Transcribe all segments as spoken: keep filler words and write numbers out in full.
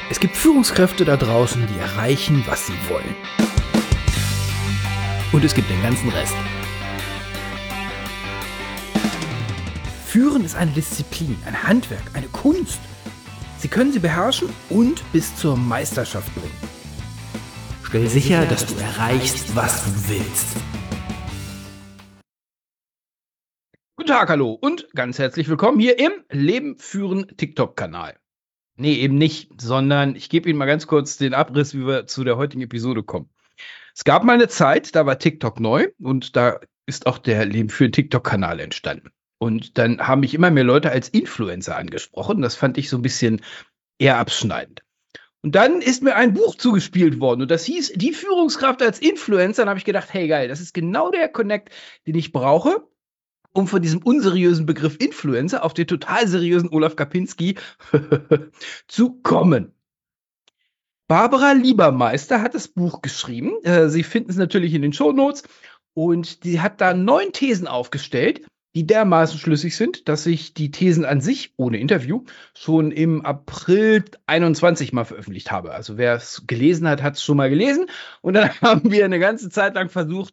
Es gibt Führungskräfte da draußen, die erreichen, was sie wollen. Und es gibt den ganzen Rest. Führen ist eine Disziplin, ein Handwerk, eine Kunst. Sie können sie beherrschen und bis zur Meisterschaft bringen. Stell sicher, dass du erreichst, was du willst. Guten Tag, hallo und ganz herzlich willkommen hier im Leben führen TikTok-Kanal. Nee, eben nicht, sondern ich gebe Ihnen mal ganz kurz den Abriss, wie wir zu der heutigen Episode kommen. Es gab mal eine Zeit, da war TikTok neu und da ist auch der Leben führen TikTok-Kanal entstanden. Und dann haben mich immer mehr Leute als Influencer angesprochen. Das fand ich so ein bisschen eher abschneidend. Und dann ist mir ein Buch zugespielt worden und das hieß Die Führungskraft als Influencer. Dann habe ich gedacht, hey geil, das ist genau der Connect, den ich brauche, um von diesem unseriösen Begriff Influencer auf den total seriösen Olaf Kapinski zu kommen. Barbara Liebermeister hat das Buch geschrieben. Äh, Sie finden es natürlich in den Shownotes. Und die hat da neun Thesen aufgestellt, die dermaßen schlüssig sind, dass ich die Thesen an sich ohne Interview schon im April einundzwanzig mal veröffentlicht habe. Also wer es gelesen hat, hat es schon mal gelesen. Und dann haben wir eine ganze Zeit lang versucht,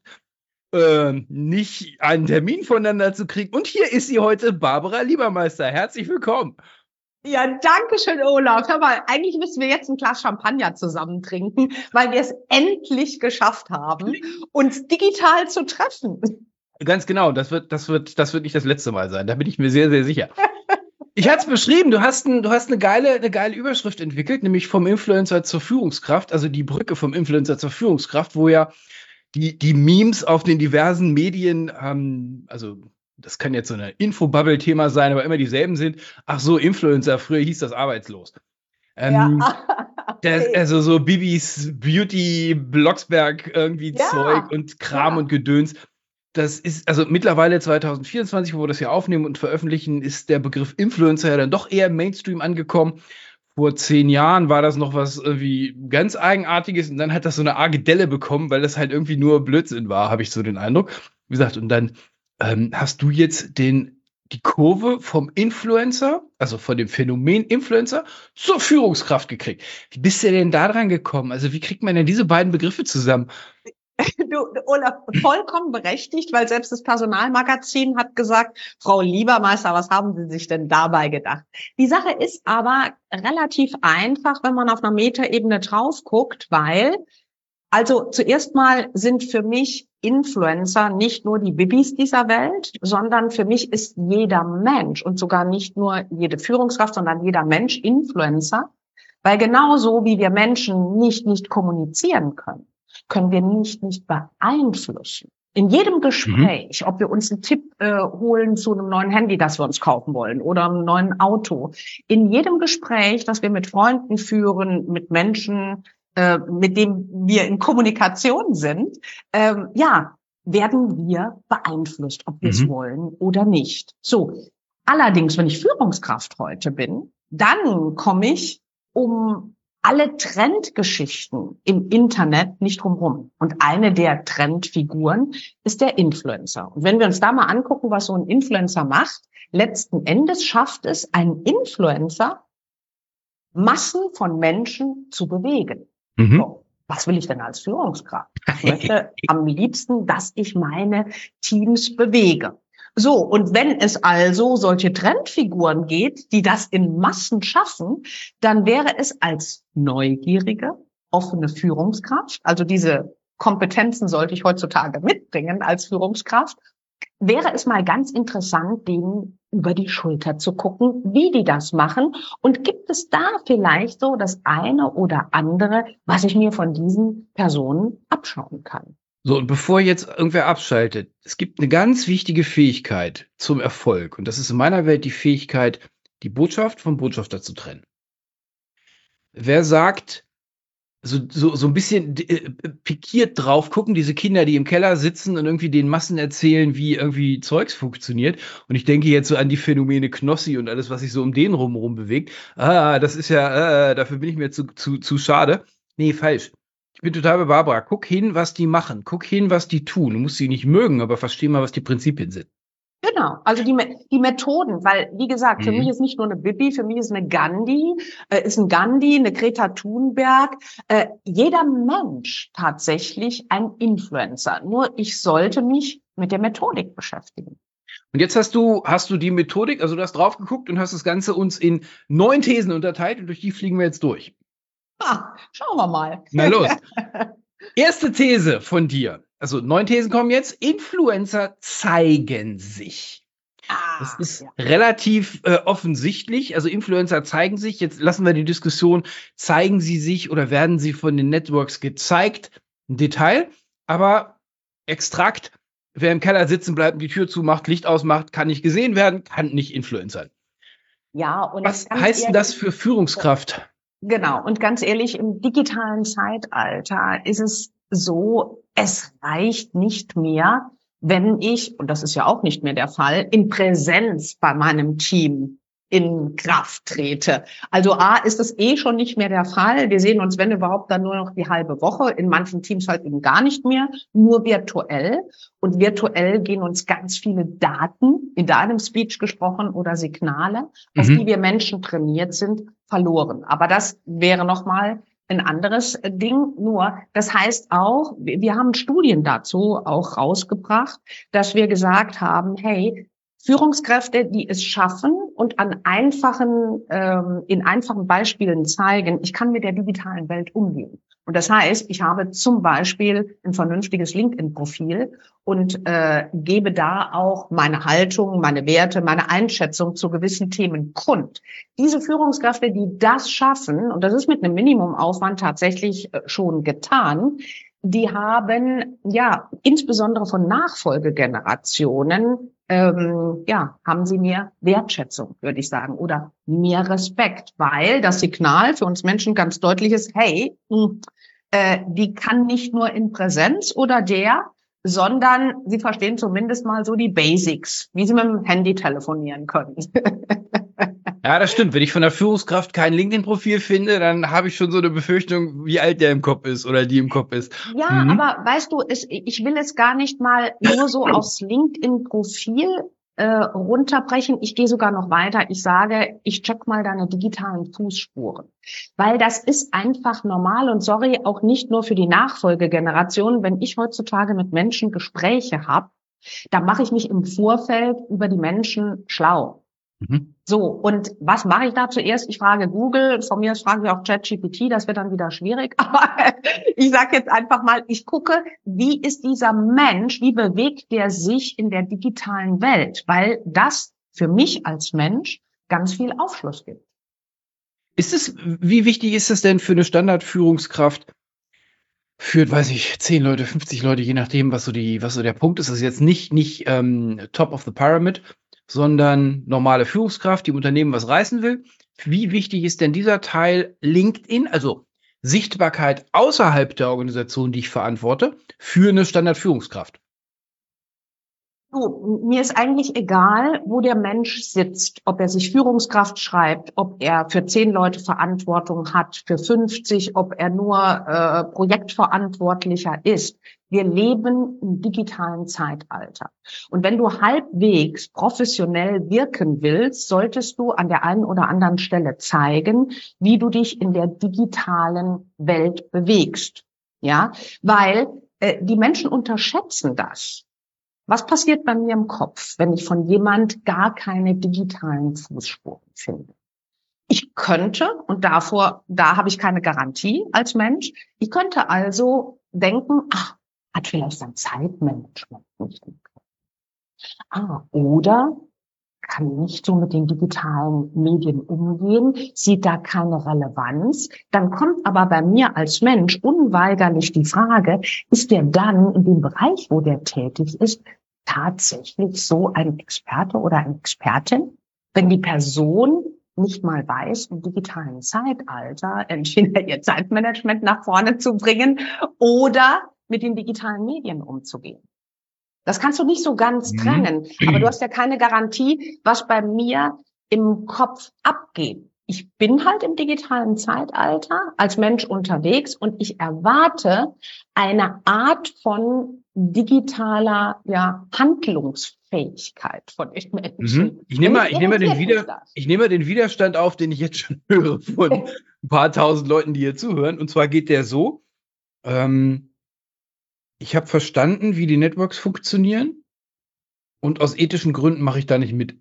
äh, nicht einen Termin voneinander zu kriegen. Und hier ist sie heute, Barbara Liebermeister. Herzlich willkommen. Ja, danke schön, Olaf. Hör mal, eigentlich müssen wir jetzt ein Glas Champagner zusammen trinken, weil wir es endlich geschafft haben, uns digital zu treffen. Ganz genau, das wird, das wird, das wird nicht das letzte Mal sein. Da bin ich mir sehr, sehr sicher. Ich hatte es beschrieben, du hast, ein, du hast eine geile, eine geile Überschrift entwickelt, nämlich vom Influencer zur Führungskraft, also die Brücke vom Influencer zur Führungskraft, wo ja die, die Memes auf den diversen Medien, ähm, also das kann jetzt so eine Infobubble-Thema sein, aber immer dieselben sind. Ach so, Influencer, früher hieß das arbeitslos. Ähm, ja. das, also so Bibis Beauty, Blocksberg irgendwie ja. Zeug und Kram ja. und Gedöns. Das ist, also mittlerweile zwanzig vierundzwanzig, wo wir das hier aufnehmen und veröffentlichen, ist der Begriff Influencer ja dann doch eher im Mainstream angekommen. Vor zehn Jahren war das noch was irgendwie ganz Eigenartiges und dann hat das so eine arge Delle bekommen, weil das halt irgendwie nur Blödsinn war, habe ich so den Eindruck. Wie gesagt, und dann ähm, hast du jetzt den, die Kurve vom Influencer, also von dem Phänomen Influencer, zur Führungskraft gekriegt. Wie bist du denn da dran gekommen? Also wie kriegt man denn diese beiden Begriffe zusammen? Du, Olaf, vollkommen berechtigt, weil selbst das Personalmagazin hat gesagt, Frau Liebermeister, was haben Sie sich denn dabei gedacht? Die Sache ist aber relativ einfach, wenn man auf einer Metaebene drauf guckt, weil, also zuerst mal sind für mich Influencer nicht nur die Bibis dieser Welt, sondern für mich ist jeder Mensch und sogar nicht nur jede Führungskraft, sondern jeder Mensch Influencer, weil genauso wie wir Menschen nicht nicht kommunizieren können, können wir nicht nicht beeinflussen. In jedem Gespräch, mhm. ob wir uns einen Tipp äh, holen zu einem neuen Handy, das wir uns kaufen wollen, oder einem neuen Auto, in jedem Gespräch, das wir mit Freunden führen, mit Menschen, äh, mit dem wir in Kommunikation sind, ähm, ja, werden wir beeinflusst, ob wir es mhm. wollen oder nicht. So, allerdings, wenn ich Führungskraft heute bin, dann komme ich um alle Trendgeschichten im Internet nicht drumherum. Und eine der Trendfiguren ist der Influencer. Und wenn wir uns da mal angucken, was so ein Influencer macht, letzten Endes schafft es ein Influencer, Massen von Menschen zu bewegen. Mhm. So, was will ich denn als Führungskraft? Ich möchte am liebsten, dass ich meine Teams bewege. So, und wenn es also solche Trendfiguren geht, die das in Massen schaffen, dann wäre es als neugierige, offene Führungskraft, also diese Kompetenzen sollte ich heutzutage mitbringen als Führungskraft, wäre es mal ganz interessant, denen über die Schulter zu gucken, wie die das machen. Und gibt es da vielleicht so das eine oder andere, was ich mir von diesen Personen abschauen kann? So, und bevor jetzt irgendwer abschaltet, es gibt eine ganz wichtige Fähigkeit zum Erfolg. Und das ist in meiner Welt die Fähigkeit, die Botschaft vom Botschafter zu trennen. Wer sagt, so, so, so ein bisschen äh, pikiert drauf gucken, diese Kinder, die im Keller sitzen und irgendwie den Massen erzählen, wie irgendwie Zeugs funktioniert. Und ich denke jetzt so an die Phänomene Knossi und alles, was sich so um den rumrum bewegt. Ah, das ist ja, äh, dafür bin ich mir zu, zu, zu schade. Nee, falsch. Ich bin total bei Barbara. Guck hin, was die machen. Guck hin, was die tun. Du musst sie nicht mögen, aber versteh mal, was die Prinzipien sind. Genau, also die, die Methoden, weil, wie gesagt, für Mhm. mich ist nicht nur eine Bibi, für mich ist eine Gandhi, äh, ist ein Gandhi, eine Greta Thunberg, äh, jeder Mensch tatsächlich ein Influencer. Nur ich sollte mich mit der Methodik beschäftigen. Und jetzt hast du, hast du die Methodik, also du hast drauf geguckt und hast das Ganze uns in neun Thesen unterteilt und durch die fliegen wir jetzt durch. Ah, schauen wir mal. Na los. Erste These von dir. Also neun Thesen kommen jetzt. Influencer zeigen sich. Ah, Das ist ja. relativ äh, offensichtlich. Also Influencer zeigen sich. Jetzt lassen wir die Diskussion, zeigen sie sich oder werden sie von den Networks gezeigt? Ein Detail. Aber Extrakt, wer im Keller sitzen bleibt und die Tür zumacht, Licht ausmacht, kann nicht gesehen werden, kann nicht Influencern. Ja, und Was ganz heißt denn ehrlich, das für Führungskraft? Genau. Und ganz ehrlich, im digitalen Zeitalter ist es so, es reicht nicht mehr, wenn ich, und das ist ja auch nicht mehr der Fall, in Präsenz bei meinem Team in Kraft trete. Also A, ist das eh schon nicht mehr der Fall. Wir sehen uns, wenn überhaupt, dann nur noch die halbe Woche. In manchen Teams halt eben gar nicht mehr, nur virtuell. Und virtuell gehen uns ganz viele Daten, in deinem Speech gesprochen, oder Signale, auf Mhm. die wir Menschen trainiert sind, verloren. Aber das wäre nochmal ein anderes Ding. Nur, das heißt auch, wir haben Studien dazu auch rausgebracht, dass wir gesagt haben, hey, Führungskräfte, die es schaffen und an einfachen, ähm, in einfachen Beispielen zeigen, ich kann mit der digitalen Welt umgehen. Und das heißt, ich habe zum Beispiel ein vernünftiges LinkedIn-Profil und äh, gebe da auch meine Haltung, meine Werte, meine Einschätzung zu gewissen Themen kund. Diese Führungskräfte, die das schaffen, und das ist mit einem Minimumaufwand tatsächlich äh, schon getan, die haben, ja, insbesondere von Nachfolgegenerationen, ähm, ja, haben sie mehr Wertschätzung, würde ich sagen, oder mehr Respekt, weil das Signal für uns Menschen ganz deutlich ist, hey, mh, äh, die kann nicht nur in Präsenz oder der, sondern sie verstehen zumindest mal so die Basics, wie sie mit dem Handy telefonieren können. Ja, das stimmt. Wenn ich von der Führungskraft kein LinkedIn-Profil finde, dann habe ich schon so eine Befürchtung, wie alt der im Kopf ist oder die im Kopf ist. Ja, Mhm. aber weißt du, es, ich will es gar nicht mal nur so aufs LinkedIn-Profil äh, runterbrechen. Ich gehe sogar noch weiter. Ich sage, ich check mal deine digitalen Fußspuren. Weil das ist einfach normal und sorry, auch nicht nur für die Nachfolgegeneration. Wenn ich heutzutage mit Menschen Gespräche habe, da mache ich mich im Vorfeld über die Menschen schlau. Mhm. So, und was mache ich da zuerst? Ich frage Google, von mir aus fragen wir auch ChatGPT, das wird dann wieder schwierig, aber ich sage jetzt einfach mal, ich gucke, wie ist dieser Mensch, wie bewegt der sich in der digitalen Welt, weil das für mich als Mensch ganz viel Aufschluss gibt. Ist es, wie wichtig ist es denn für eine Standardführungskraft, führt, weiß ich, zehn Leute, fünfzig Leute, je nachdem, was so die, was so der Punkt ist. Das ist jetzt nicht, nicht ähm, Top of the Pyramid, sondern normale Führungskraft, die im Unternehmen was reißen will. Wie wichtig ist denn dieser Teil LinkedIn, also Sichtbarkeit außerhalb der Organisation, die ich verantworte, für eine Standardführungskraft? Du, mir ist eigentlich egal, wo der Mensch sitzt, ob er sich Führungskraft schreibt, ob er für zehn Leute Verantwortung hat, für fünfzig, ob er nur äh, Projektverantwortlicher ist. Wir leben im digitalen Zeitalter. Und wenn du halbwegs professionell wirken willst, solltest du an der einen oder anderen Stelle zeigen, wie du dich in der digitalen Welt bewegst. Ja, weil äh, die Menschen unterschätzen das. Was passiert bei mir im Kopf, wenn ich von jemand gar keine digitalen Fußspuren finde? Ich könnte, und davor, da habe ich keine Garantie als Mensch, ich könnte also denken, ach, hat vielleicht sein Zeitmanagement nicht im Griff. Ah, oder kann nicht so mit den digitalen Medien umgehen, sieht da keine Relevanz. Dann kommt aber bei mir als Mensch unweigerlich die Frage, ist der dann in dem Bereich, wo der tätig ist, tatsächlich so ein Experte oder eine Expertin? Wenn die Person nicht mal weiß, im digitalen Zeitalter entweder ihr Zeitmanagement nach vorne zu bringen oder mit den digitalen Medien umzugehen. Das kannst du nicht so ganz Mhm. trennen. Aber du hast ja keine Garantie, was bei mir im Kopf abgeht. ich bin halt im digitalen Zeitalter als Mensch unterwegs und ich erwarte eine Art von digitaler, ja, Handlungsfähigkeit von den Menschen. Mhm. Ich nehme mal, ich nehme mal den Wider, ich nehme mal den Widerstand auf, den ich jetzt schon höre von ein paar tausend Leuten, die hier zuhören. Und zwar geht der so, ähm, ich habe verstanden, wie die Networks funktionieren und aus ethischen Gründen mache ich da nicht mit.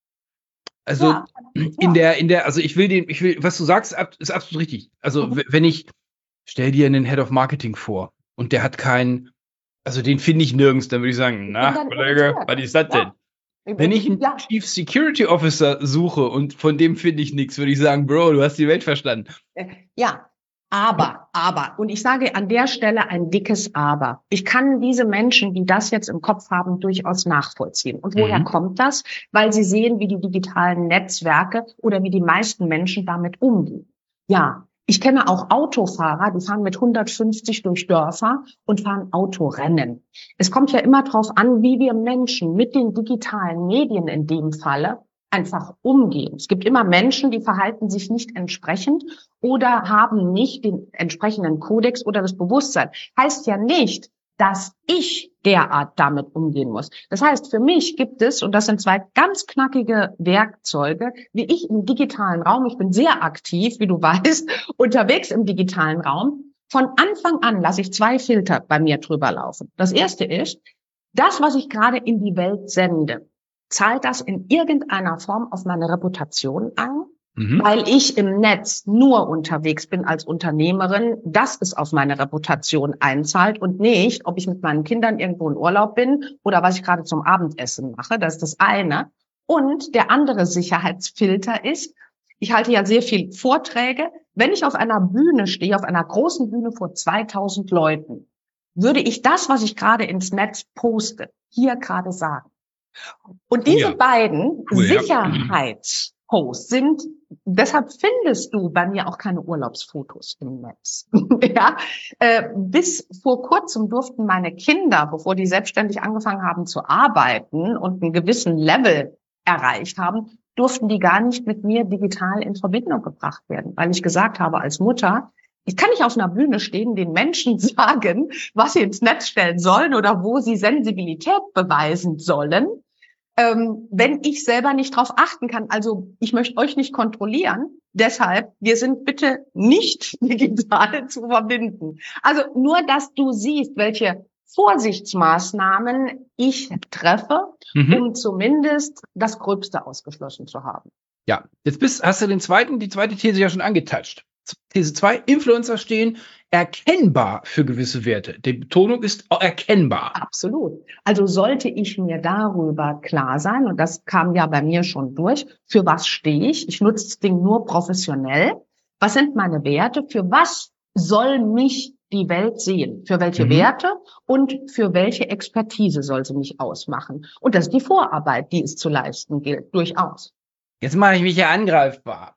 Also Ja, in ja. der, in der, also ich will den, ich will, was du sagst, ab- ist absolut richtig. Also Mhm. w- wenn ich, stell dir einen Head of Marketing vor und der hat keinen, also den finde ich nirgends, dann würde ich sagen, Ich bin na, dann Kollege, irritiert. was ist das denn? Ja. Ich Wenn bin- ich einen ja, Chief Security Officer suche und von dem finde ich nichts, würde ich sagen, Bro, du hast die Welt verstanden. Äh, Ja, aber, aber, und ich sage an der Stelle ein dickes Aber. Ich kann diese Menschen, die das jetzt im Kopf haben, durchaus nachvollziehen. Und woher Mhm. kommt das? Weil sie sehen, wie die digitalen Netzwerke oder wie die meisten Menschen damit umgehen. Ja, ich kenne auch Autofahrer, die fahren mit hundertfünfzig durch Dörfer und fahren Autorennen. Es kommt ja immer darauf an, wie wir Menschen mit den digitalen Medien in dem Falle einfach umgehen. Es gibt immer Menschen, die verhalten sich nicht entsprechend oder haben nicht den entsprechenden Kodex oder das Bewusstsein. Heißt ja nicht, dass ich derart damit umgehen muss. Das heißt, für mich gibt es, und das sind zwei ganz knackige Werkzeuge, wie ich im digitalen Raum, ich bin sehr aktiv, wie du weißt, unterwegs im digitalen Raum. Von Anfang an lasse ich zwei Filter bei mir drüber laufen. Das erste ist, das, was ich gerade in die Welt sende, zahlt das in irgendeiner Form auf meine Reputation ein? Mhm. Weil ich im Netz nur unterwegs bin als Unternehmerin, dass es auf meine Reputation einzahlt und nicht, ob ich mit meinen Kindern irgendwo in Urlaub bin oder was ich gerade zum Abendessen mache. Das ist das eine. Und der andere Sicherheitsfilter ist, ich halte ja sehr viel Vorträge. Wenn ich auf einer Bühne stehe, auf einer großen Bühne vor zweitausend Leuten, würde ich das, was ich gerade ins Netz poste, hier gerade sagen. Und Oh diese ja. beiden Cool, ja. Sicherheitsposts sind, deshalb findest du bei mir auch keine Urlaubsfotos im Netz. Ja, äh, bis vor kurzem durften meine Kinder, bevor die selbstständig angefangen haben zu arbeiten und einen gewissen Level erreicht haben, durften die gar nicht mit mir digital in Verbindung gebracht werden, weil ich gesagt habe als Mutter, ich kann nicht auf einer Bühne stehen, den Menschen sagen, was sie ins Netz stellen sollen oder wo sie Sensibilität beweisen sollen, ähm, wenn ich selber nicht drauf achten kann. Also ich möchte euch nicht kontrollieren. Deshalb, wir sind bitte nicht digital zu verbinden. Also nur, dass du siehst, welche Vorsichtsmaßnahmen ich treffe, Mhm. um zumindest das Gröbste ausgeschlossen zu haben. Ja, jetzt bist, hast du den zweiten, die zweite These ja schon angetatscht. These zwei: Influencer stehen erkennbar für gewisse Werte. Die Betonung ist auch erkennbar. Absolut. Also sollte ich mir darüber klar sein, und das kam ja bei mir schon durch, für was stehe ich? Ich nutze das Ding nur professionell. Was sind meine Werte? Für was soll mich die Welt sehen? Für welche Mhm. Werte und für welche Expertise soll sie mich ausmachen? Und das ist die Vorarbeit, die es zu leisten gilt, durchaus. Jetzt mache ich mich ja angreifbar.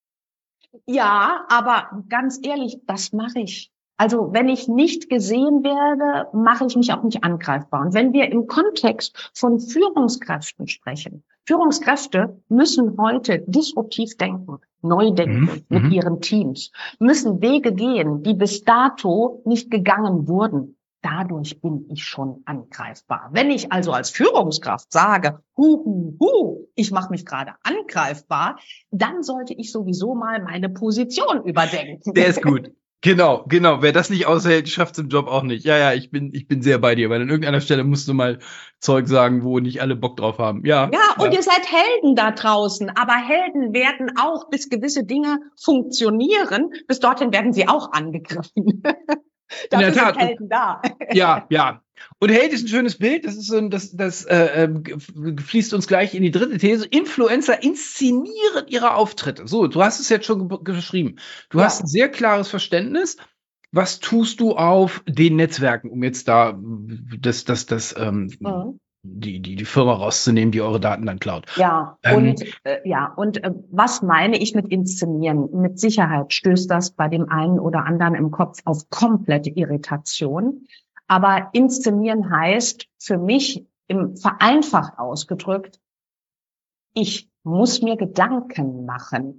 Ja, aber ganz ehrlich, das mache ich. Also wenn ich nicht gesehen werde, mache ich mich auch nicht angreifbar. Und wenn wir im Kontext von Führungskräften sprechen, Führungskräfte müssen heute disruptiv denken, neu denken Mhm. mit Mhm. ihren Teams, müssen Wege gehen, die bis dato nicht gegangen wurden. Dadurch bin ich schon angreifbar. Wenn ich also als Führungskraft sage, hu, hu, hu, ich mache mich gerade angreifbar, dann sollte ich sowieso mal meine Position überdenken. Der ist gut. Genau, genau. Wer das nicht aushält, schafft es im Job auch nicht. Ja, ja, ich bin, ich bin sehr bei dir, weil an irgendeiner Stelle musst du mal Zeug sagen, wo nicht alle Bock drauf haben. Ja. Ja, und ja. ihr seid Helden da draußen, aber Helden werden auch, bis gewisse Dinge funktionieren, bis dorthin werden sie auch angegriffen. In der Dafür Tat. sind Helden da. Ja, ja. Und Held ist ein schönes Bild. Das ist so ein, das, das äh, äh, fließt uns gleich in die dritte These. Influencer inszenieren ihre Auftritte. So, du hast es jetzt schon ge geschrieben. Du Ja. hast ein sehr klares Verständnis. Was tust du auf den Netzwerken, um jetzt da das, das, das, ähm, Mhm. die, die, die Firma rauszunehmen, die eure Daten dann klaut? Ja, Ähm, und äh, ja, und äh, was meine ich mit inszenieren? Mit Sicherheit stößt das bei dem einen oder anderen im Kopf auf komplette Irritation. Aber inszenieren heißt für mich im vereinfacht ausgedrückt, ich muss mir Gedanken machen,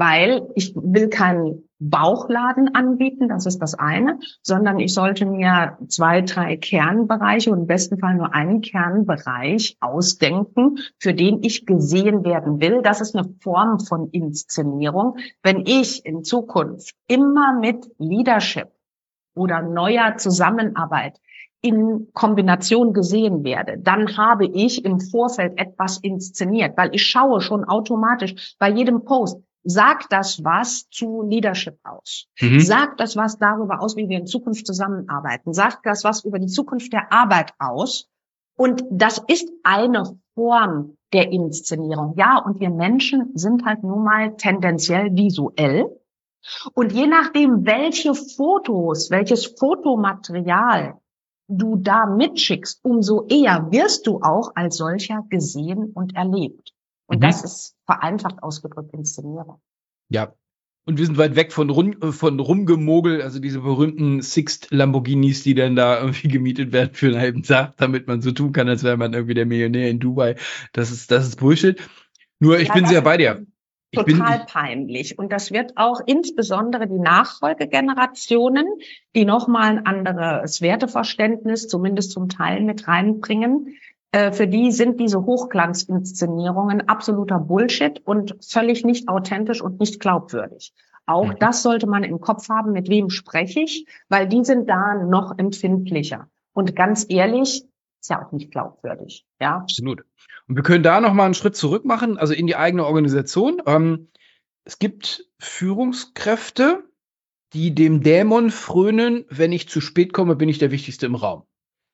Weil ich will keinen Bauchladen anbieten, das ist das eine, sondern ich sollte mir zwei, drei Kernbereiche und im besten Fall nur einen Kernbereich ausdenken, für den ich gesehen werden will. Das ist eine Form von Inszenierung. Wenn ich in Zukunft immer mit Leadership oder neuer Zusammenarbeit in Kombination gesehen werde, dann habe ich im Vorfeld etwas inszeniert, weil ich schaue schon automatisch bei jedem Post, sagt das was zu Leadership aus? Mhm. Sagt das was darüber aus, wie wir in Zukunft zusammenarbeiten? Sagt das was über die Zukunft der Arbeit aus? Und das ist eine Form der Inszenierung. Ja, und wir Menschen sind halt nun mal tendenziell visuell. Und je nachdem, welche Fotos, welches Fotomaterial du da mitschickst, umso eher wirst du auch als solcher gesehen und erlebt. Und mhm. das ist vereinfacht ausgedrückt Inszenierung. Ja. Und wir sind weit weg von, Rum, von Rumgemogel, also diese berühmten Sixt Lamborghinis, die dann da irgendwie gemietet werden für einen halben Tag, damit man so tun kann, als wäre man irgendwie der Millionär in Dubai. Das ist, das ist Bullshit. Nur ich ja, bin sehr bei dir. Ich total bin, peinlich. Und das wird auch insbesondere die Nachfolgegenerationen, die nochmal ein anderes Werteverständnis, zumindest zum Teil mit reinbringen. Äh, für die sind diese Hochglanzinszenierungen absoluter Bullshit und völlig nicht authentisch und nicht glaubwürdig. Auch mhm. das sollte man im Kopf haben, mit wem spreche ich, weil die sind da noch empfindlicher. Und ganz ehrlich, ist ja auch nicht glaubwürdig. Ja, absolut. Und wir können da noch mal einen Schritt zurück machen, also in die eigene Organisation. Ähm, es gibt Führungskräfte, die dem Dämon frönen, wenn ich zu spät komme, bin ich der Wichtigste im Raum.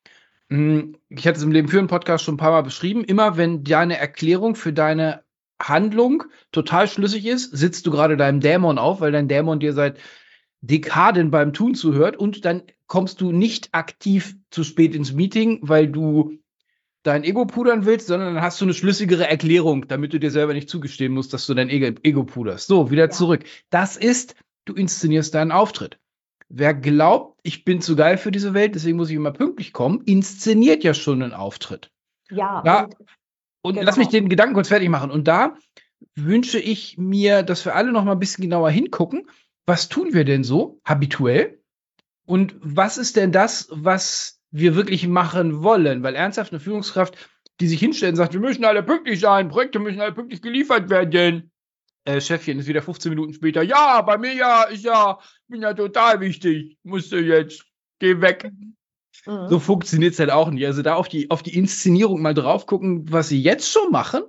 Ich hatte es im Leben führen Podcast schon ein paar Mal beschrieben. Immer wenn deine Erklärung für deine Handlung total schlüssig ist, sitzt du gerade deinem Dämon auf, weil dein Dämon dir seit Dekaden beim Tun zuhört und dann kommst du nicht aktiv zu spät ins Meeting, weil du dein Ego pudern willst, sondern dann hast du eine schlüssigere Erklärung, damit du dir selber nicht zugestehen musst, dass du dein Ego puderst. So, wieder ja. zurück. Das ist, du inszenierst deinen Auftritt. Wer glaubt, ich bin zu geil für diese Welt, deswegen muss ich immer pünktlich kommen, inszeniert ja schon einen Auftritt. Ja. ja und und genau. Lass mich den Gedanken kurz fertig machen. Und da wünsche ich mir, dass wir alle noch mal ein bisschen genauer hingucken. Was tun wir denn so habituell? Und was ist denn das, was wir wirklich machen wollen? Weil ernsthaft eine Führungskraft, die sich hinstellt und sagt, wir müssen alle pünktlich sein, Projekte müssen alle pünktlich geliefert werden. Äh, Chefchen ist wieder fünfzehn Minuten später. Ja, bei mir ja, ist ja, bin ja total wichtig. Musst du jetzt, geh weg. Mhm. So funktioniert es halt auch nicht. Also da auf die, auf die Inszenierung mal drauf gucken, was sie jetzt schon machen.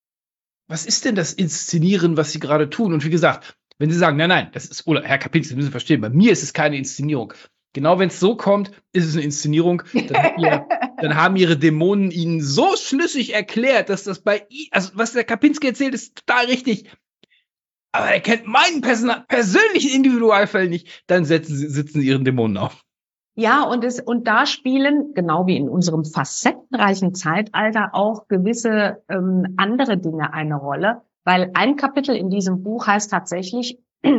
Was ist denn das Inszenieren, was sie gerade tun? Und wie gesagt, wenn sie sagen, nein, nein, das ist, oder Herr Kapinski, Sie müssen verstehen, bei mir ist es keine Inszenierung. Genau wenn es so kommt, ist es eine Inszenierung. Dann, ihr, dann haben ihre Dämonen ihnen so schlüssig erklärt, dass das bei ihnen, also was der Kapinski erzählt, ist total richtig. Aber er kennt meinen Person- persönlichen Individualfall nicht. Dann setzen sie, sitzen sie ihren Dämonen auf. Ja, und es, und da spielen, genau wie in unserem facettenreichen Zeitalter, auch gewisse ähm, andere Dinge eine Rolle. Weil ein Kapitel in diesem Buch heißt tatsächlich,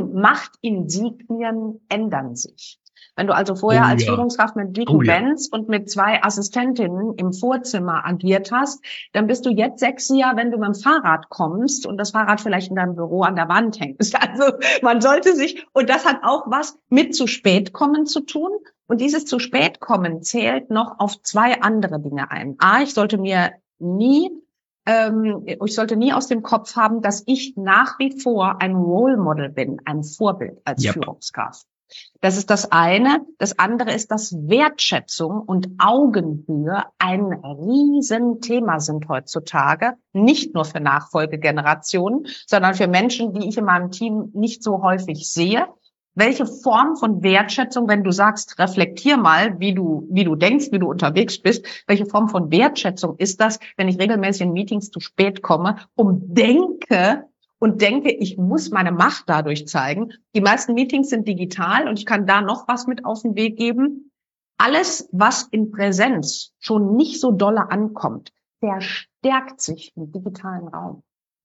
Machtinsignien ändern sich. Wenn du also vorher oh, als ja. Führungskraft mit dicken oh, ja. Benz und mit zwei Assistentinnen im Vorzimmer agiert hast, dann bist du jetzt sexier, wenn du mit dem Fahrrad kommst und das Fahrrad vielleicht in deinem Büro an der Wand hängst. Also man sollte sich, und das hat auch was mit zu spät kommen zu tun. Und dieses zu spät kommen zählt noch auf zwei andere Dinge ein. A, ich sollte mir nie ähm, ich sollte nie aus dem Kopf haben, dass ich nach wie vor ein Role Model bin, ein Vorbild als yep. Führungskraft. Das ist das eine. Das andere ist, dass Wertschätzung und Augenhöhe ein Riesenthema sind heutzutage. Nicht nur für Nachfolgegenerationen, sondern für Menschen, die ich in meinem Team nicht so häufig sehe. Welche Form von Wertschätzung, wenn du sagst, reflektier mal, wie du, wie du denkst, wie du unterwegs bist, welche Form von Wertschätzung ist das, wenn ich regelmäßig in Meetings zu spät komme und denke, und denke, ich muss meine Macht dadurch zeigen. Die meisten Meetings sind digital und ich kann da noch was mit auf den Weg geben. Alles, was in Präsenz schon nicht so dolle ankommt, verstärkt sich im digitalen Raum.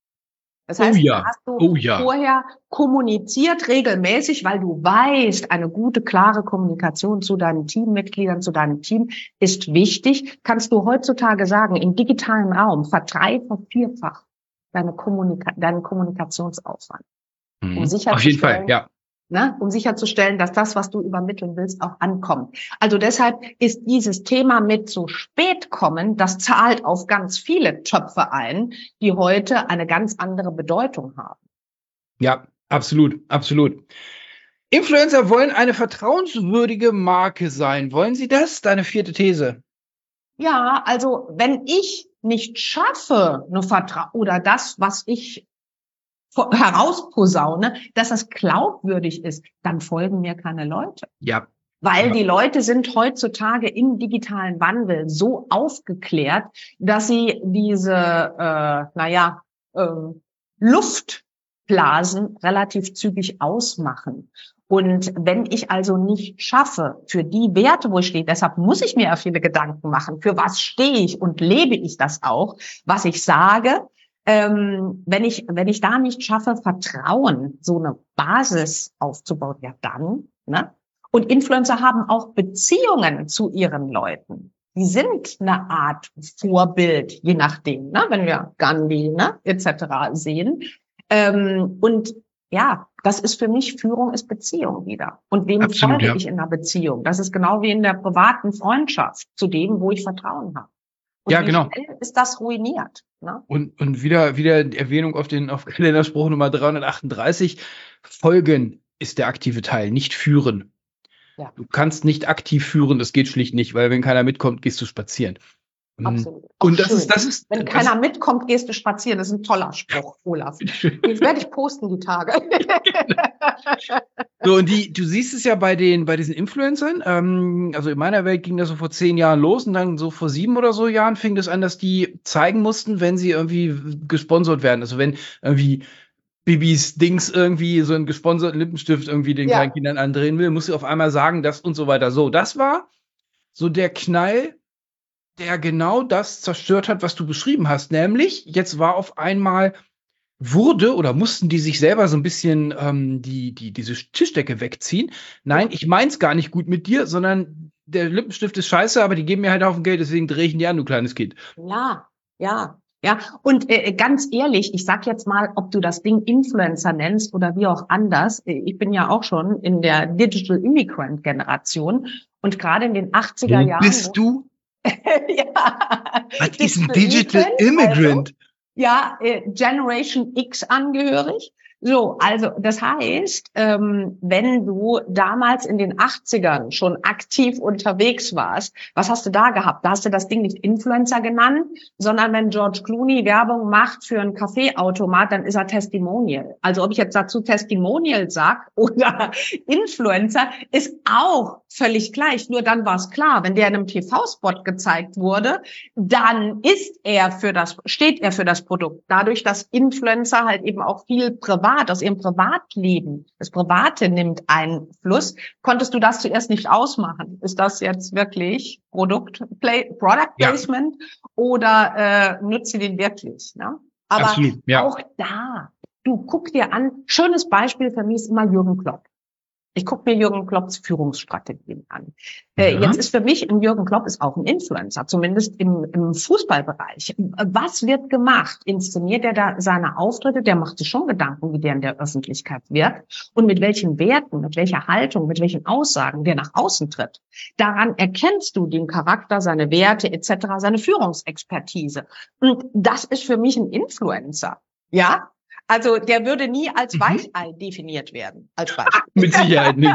Das heißt, oh ja. hast du oh ja. vorher kommuniziert regelmäßig, weil du weißt, eine gute, klare Kommunikation zu deinen Teammitgliedern, zu deinem Team ist wichtig. Kannst du heutzutage sagen, im digitalen Raum verdreifacht, vierfach deine Kommunika- deinen Kommunikationsaufwand. um Mhm. Auf jeden Fall, sicherzustellen, ja. ne, um sicherzustellen, dass das, was du übermitteln willst, auch ankommt. Also deshalb ist dieses Thema mit so spät kommen, das zahlt auf ganz viele Töpfe ein, die heute eine ganz andere Bedeutung haben. Ja, absolut, absolut. Influencer wollen eine vertrauenswürdige Marke sein. Wollen sie das? Deine vierte These. Ja, also wenn ich nicht schaffe, eine Vertra- oder das, was ich vor- herausposaune, dass das glaubwürdig ist, dann folgen mir keine Leute. Ja. Weil Ja. die Leute sind heutzutage im digitalen Wandel so aufgeklärt, dass sie diese, äh, naja, äh, Luftblasen relativ zügig ausmachen. Und wenn ich also nicht schaffe, für die Werte, wo ich stehe, deshalb muss ich mir ja viele Gedanken machen, für was stehe ich und lebe ich das auch, was ich sage, ähm, wenn ich, wenn ich da nicht schaffe, Vertrauen, so eine Basis aufzubauen, ja dann, ne? Und Influencer haben auch Beziehungen zu ihren Leuten. Die sind eine Art Vorbild, je nachdem, ne? Wenn wir Gandhi, ne, et cetera sehen. Ähm, und ja, das ist für mich, Führung ist Beziehung wieder. Und wem Absolut, folge ja. ich in einer Beziehung? Das ist genau wie in der privaten Freundschaft, zu dem, wo ich Vertrauen habe. Und Ja, wie genau. schnell ist das ruiniert? Ne? Und, und wieder, wieder Erwähnung auf den, auf Kalenderspruch Nummer dreihundertachtunddreißig. Folgen ist der aktive Teil, nicht führen. Ja, Du kannst nicht aktiv führen, das geht schlicht nicht, weil wenn keiner mitkommt, gehst du spazieren. Und, absolut. Auch und das schön. ist, das ist, Wenn das keiner mitkommt, gehst du spazieren. Das ist ein toller Spruch, Olaf. Den werde ich posten die Tage. So, und die, du siehst es ja bei den, bei diesen Influencern. Ähm, also in meiner Welt ging das so vor zehn Jahren los und dann so vor sieben oder so Jahren fing das an, dass die zeigen mussten, wenn sie irgendwie gesponsert werden. Also wenn irgendwie Bibis Dings irgendwie so einen gesponserten Lippenstift irgendwie den Ja. kleinen Kindern andrehen will, muss sie auf einmal sagen, das und so weiter. So, das war so der Knall, der genau das zerstört hat, was du beschrieben hast. Nämlich, jetzt war auf einmal wurde oder mussten die sich selber so ein bisschen ähm, die, die, diese Tischdecke wegziehen. Nein, Ja. ich mein's gar nicht gut mit dir, sondern der Lippenstift ist scheiße, aber die geben mir halt auf Geld, deswegen drehe ich ihn dir an, du kleines Kind. Ja, ja, ja. Und äh, ganz ehrlich, ich sag jetzt mal, ob du das Ding Influencer nennst oder wie auch anders. äh, Ich bin ja auch schon in der Digital Immigrant Generation und gerade in den achtziger Wo Jahren. bist du? Ja. Was ist ein Digital Immigrant? Also, ja, äh, Generation X angehörig. So, also das heißt, ähm, wenn du damals in den achtzigern schon aktiv unterwegs warst, was hast du da gehabt? Da hast du das Ding nicht Influencer genannt, sondern wenn George Clooney Werbung macht für einen Kaffeeautomat, dann ist er Testimonial. Also ob ich jetzt dazu Testimonial sag oder Influencer, ist auch völlig gleich. Nur dann war es klar, wenn der in einem T V-Spot gezeigt wurde, dann ist er für das, steht er für das Produkt. Dadurch, dass Influencer halt eben auch viel privat aus ihrem Privatleben, das Private nimmt Einfluss, konntest du das zuerst nicht ausmachen. Ist das jetzt wirklich Produkt, Play, Product Placement ja. oder äh, nutzt sie den wirklich? Ne? Aber Absolut, ja. auch da, du guck dir an, schönes Beispiel für mich ist immer Jürgen Klopp. Ich gucke mir Jürgen Klopps Führungsstrategien an. Äh, Ja. Jetzt ist für mich, ein Jürgen Klopp ist auch ein Influencer, zumindest im, im Fußballbereich. Was wird gemacht? Inszeniert er da seine Auftritte? Der macht sich schon Gedanken, wie der in der Öffentlichkeit wirkt und mit welchen Werten, mit welcher Haltung, mit welchen Aussagen der nach außen tritt. Daran erkennst du den Charakter, seine Werte et cetera, seine Führungsexpertise. Und das ist für mich ein Influencer. Ja? Also der würde nie als Weichei mhm. definiert werden, als Beispiel. Mit Sicherheit nicht.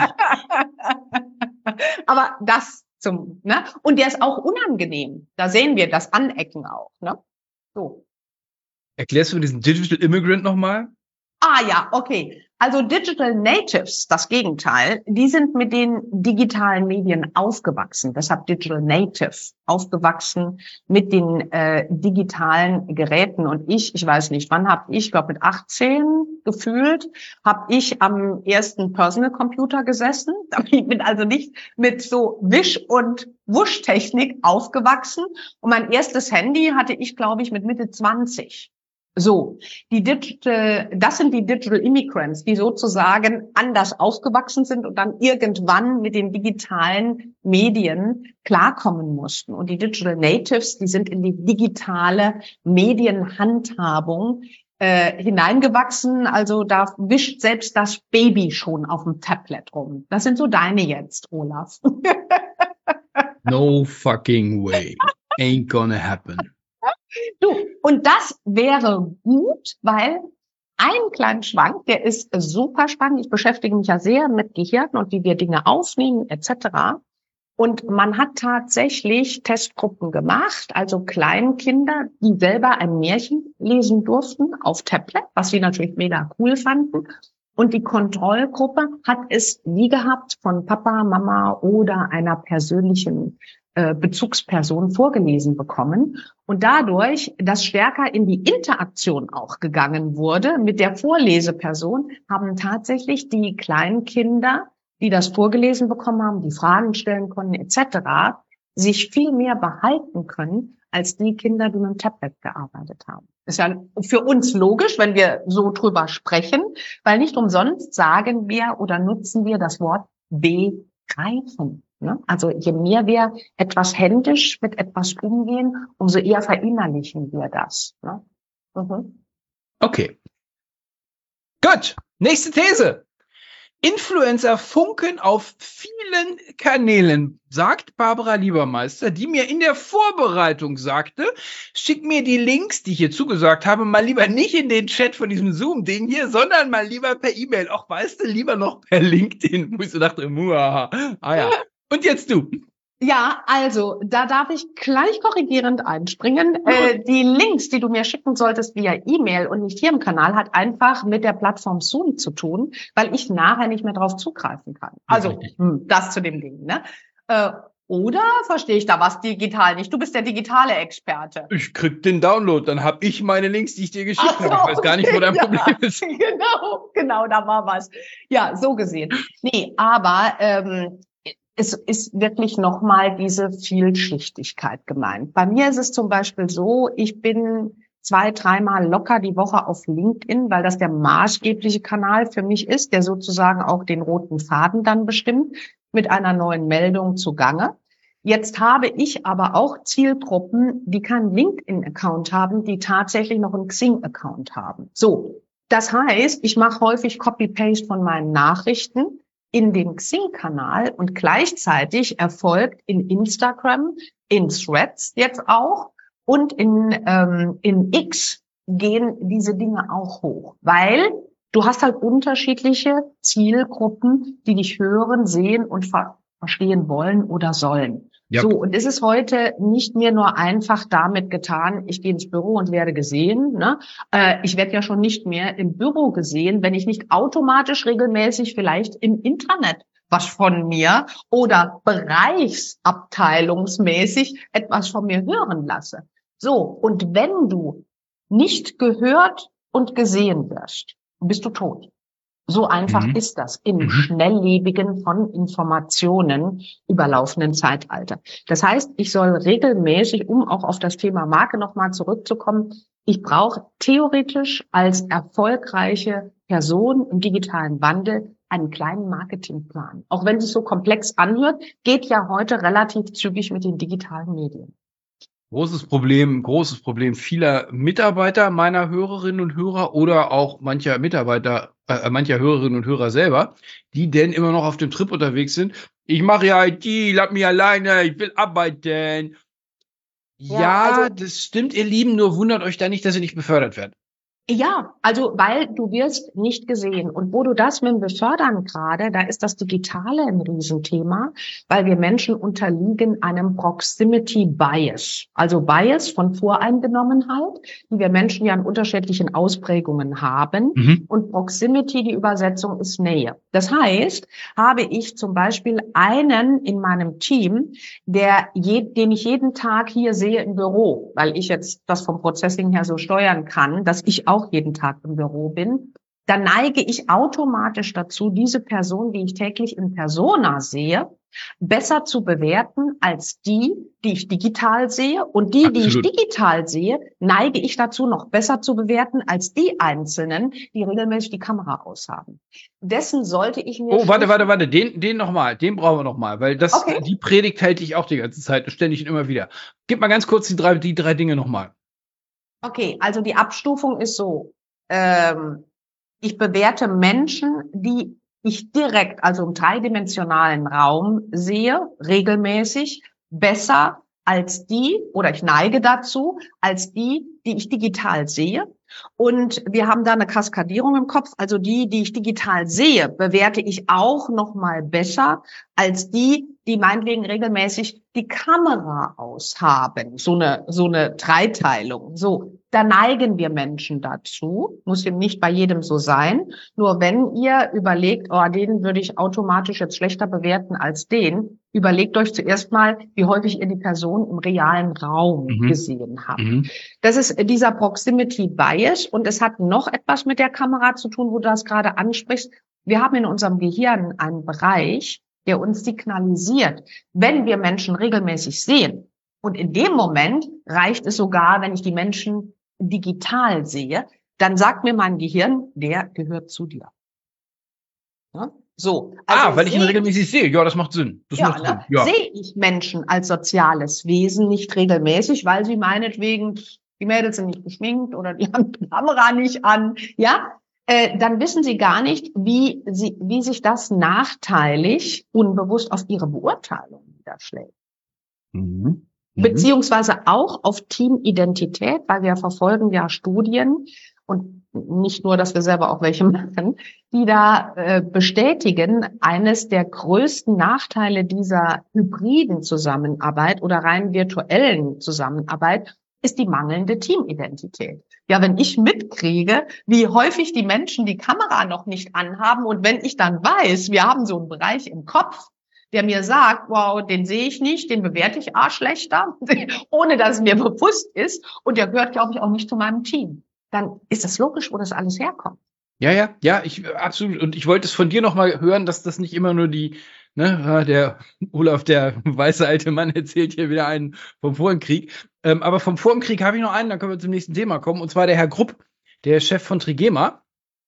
Aber das zum, ne? Und der ist auch unangenehm. Da sehen wir das Anecken auch, ne? So. Erklärst du diesen Digital Immigrant nochmal? Ah ja, okay. Also Digital Natives, das Gegenteil, die sind mit den digitalen Medien aufgewachsen. Deshalb Digital Native, aufgewachsen mit den äh, digitalen Geräten. Und ich, ich weiß nicht, wann habe ich, ich glaube mit achtzehn gefühlt, habe ich am ersten Personal Computer gesessen. Ich bin also nicht mit so Wisch- und Wuschtechnik aufgewachsen. Und mein erstes Handy hatte ich, glaube ich, mit Mitte zwanzig. So, die Digital, das sind die Digital Immigrants, die sozusagen anders aufgewachsen sind und dann irgendwann mit den digitalen Medien klarkommen mussten. Und die Digital Natives, die sind in die digitale Medienhandhabung äh, hineingewachsen. Also da wischt selbst das Baby schon auf dem Tablet rum. Das sind so deine jetzt, Olaf. No fucking way. Ain't gonna happen. Du, und das wäre gut, weil ein kleiner Schwank, der ist super spannend. Ich beschäftige mich ja sehr mit Gehirn und wie wir Dinge aufnehmen et cetera. Und man hat tatsächlich Testgruppen gemacht, also Kleinkinder, die selber ein Märchen lesen durften auf Tablet, was sie natürlich mega cool fanden. Und die Kontrollgruppe hat es wie gehabt von Papa, Mama oder einer persönlichen äh, Bezugsperson vorgelesen bekommen. Und dadurch, dass stärker in die Interaktion auch gegangen wurde mit der Vorleseperson, haben tatsächlich die Kleinkinder, die das vorgelesen bekommen haben, die Fragen stellen konnten et cetera, sich viel mehr behalten können als die Kinder, die mit dem Tablet gearbeitet haben. Ist ja für uns logisch, wenn wir so drüber sprechen, weil nicht umsonst sagen wir oder nutzen wir das Wort begreifen. Ne? Also je mehr wir etwas händisch mit etwas umgehen, umso eher verinnerlichen wir das. Ne? Mhm. Okay. Gut. Nächste These. Influencer funken auf vielen Kanälen, sagt Barbara Liebermeister, die mir in der Vorbereitung sagte, schick mir die Links, die ich hier zugesagt habe, mal lieber nicht in den Chat von diesem Zoom-Ding hier, sondern mal lieber per E-Mail. Auch weißt du, lieber noch per LinkedIn, wo ich so dachte, muaha. Ah ja. Und jetzt du. Ja, also da darf ich gleich korrigierend einspringen. Äh, die Links, die du mir schicken solltest via E-Mail und nicht hier im Kanal, hat einfach mit der Plattform Zoom zu tun, weil ich nachher nicht mehr drauf zugreifen kann. Also hm, das zu dem Ding. Ne? Äh, oder verstehe ich da was digital nicht? Du bist der digitale Experte. Ich krieg den Download, dann habe ich meine Links, die ich dir geschickt habe. Ich weiß gar nicht, wo dein ja, Problem ist. Genau, genau, da war was. Ja, so gesehen. Nee, aber ähm, es ist wirklich nochmal diese Vielschichtigkeit gemeint. Bei mir ist es zum Beispiel so, ich bin zwei, dreimal locker die Woche auf LinkedIn, weil das der maßgebliche Kanal für mich ist, der sozusagen auch den roten Faden dann bestimmt, mit einer neuen Meldung zugange. Jetzt habe ich aber auch Zielgruppen, die keinen LinkedIn-Account haben, die tatsächlich noch einen Xing-Account haben. So, das heißt, ich mache häufig Copy-Paste von meinen Nachrichten in den Xing-Kanal und gleichzeitig erfolgt in Instagram, in Threads jetzt auch und in, ähm, in X gehen diese Dinge auch hoch, weil du hast halt unterschiedliche Zielgruppen, die dich hören, sehen und ver- verstehen wollen oder sollen. Ja. So, und es ist heute nicht mehr nur einfach damit getan, ich gehe ins Büro und werde gesehen. Ne? Äh, ich werde ja schon nicht mehr im Büro gesehen, wenn ich nicht automatisch regelmäßig vielleicht im Intranet was von mir oder bereichsabteilungsmäßig etwas von mir hören lasse. So, und wenn du nicht gehört und gesehen wirst, bist du tot. So einfach Mhm. ist das im Mhm. schnelllebigen, von Informationen überlaufenden Zeitalter. Das heißt, ich soll regelmäßig, um auch auf das Thema Marke nochmal zurückzukommen, ich brauche theoretisch als erfolgreiche Person im digitalen Wandel einen kleinen Marketingplan. Auch wenn es sich so komplex anhört, geht ja heute relativ zügig mit den digitalen Medien. Großes Problem, großes Problem vieler Mitarbeiter meiner Hörerinnen und Hörer oder auch mancher Mitarbeiter, äh, mancher Hörerinnen und Hörer selber, die denn immer noch auf dem Trip unterwegs sind. Ich mache ja I T, lass mich alleine, ich will arbeiten. Ja, Ja, also das stimmt, ihr Lieben, nur wundert euch da nicht, dass ihr nicht befördert werdet. Ja, also weil du wirst nicht gesehen. Und wo du das mit dem Befördern gerade, da ist das Digitale ein Riesenthema, weil wir Menschen unterliegen einem Proximity Bias. Also Bias von Voreingenommenheit, die wir Menschen ja in unterschiedlichen Ausprägungen haben. Mhm. Und Proximity, die Übersetzung ist Nähe. Das heißt, habe ich zum Beispiel einen in meinem Team, der je, den ich jeden Tag hier sehe im Büro, weil ich jetzt das vom Processing her so steuern kann, dass ich auch jeden Tag im Büro bin, dann neige ich automatisch dazu, diese Person, die ich täglich in Persona sehe, besser zu bewerten als die, die ich digital sehe. Und die, Absolut. die ich digital sehe, neige ich dazu, noch besser zu bewerten als die Einzelnen, die regelmäßig die Kamera aushaben. Dessen sollte ich mir... Oh, warte, warte, warte, den, den nochmal, den brauchen wir nochmal, weil das, Okay. die Predigt halte ich auch die ganze Zeit, ständig und immer wieder. Gib mal ganz kurz die drei, die drei Dinge nochmal. Okay, also die Abstufung ist so. ähm, ich bewerte Menschen, die ich direkt, also im dreidimensionalen Raum sehe, regelmäßig, besser als die, oder ich neige dazu, als die, die ich digital sehe. Und wir haben da eine Kaskadierung im Kopf. Also die, die ich digital sehe, bewerte ich auch noch mal besser als die, die meinetwegen regelmäßig die Kamera aushaben. So eine, so eine Dreiteilung. So, da neigen wir Menschen dazu. Muss eben nicht bei jedem so sein. Nur wenn ihr überlegt, oh, den würde ich automatisch jetzt schlechter bewerten als den, überlegt euch zuerst mal, wie häufig ihr die Person im realen Raum mhm. gesehen habt. Mhm. Das ist dieser Proximity Bias und es hat noch etwas mit der Kamera zu tun, wo du das gerade ansprichst. Wir haben in unserem Gehirn einen Bereich, der uns signalisiert, wenn wir Menschen regelmäßig sehen. Und in dem Moment reicht es sogar, wenn ich die Menschen digital sehe, dann sagt mir mein Gehirn, der gehört zu dir. Ja? So. Also ah, weil ich ihn regelmäßig sehe. Ja, das macht Sinn. Das ja, macht ne? Sinn. Ja. Sehe ich Menschen als soziales Wesen nicht regelmäßig, weil sie meinetwegen, die Mädels sind nicht geschminkt oder die haben die Kamera nicht an, ja, äh, dann wissen sie gar nicht, wie sie, wie sich das nachteilig, unbewusst auf ihre Beurteilung niederschlägt. Mhm. Mhm. Beziehungsweise auch auf Teamidentität, weil wir verfolgen ja Studien und nicht nur, dass wir selber auch welche machen, die da äh, bestätigen, eines der größten Nachteile dieser hybriden Zusammenarbeit oder rein virtuellen Zusammenarbeit ist die mangelnde Teamidentität. Ja, wenn ich mitkriege, wie häufig die Menschen die Kamera noch nicht anhaben und wenn ich dann weiß, wir haben so einen Bereich im Kopf, der mir sagt, wow, den sehe ich nicht, den bewerte ich A schlechter, ohne dass es mir bewusst ist und der gehört, glaube ich, auch nicht zu meinem Team. Dann ist das logisch, wo das alles herkommt. Ja, ja, ja, ich absolut. Und ich wollte es von dir noch mal hören, dass das nicht immer nur die, ne, der Olaf, der weiße alte Mann, erzählt hier wieder einen vom Vorkrieg. Ähm, aber vom Vorkrieg habe ich noch einen, dann können wir zum nächsten Thema kommen. Und zwar der Herr Grupp, der Chef von Trigema.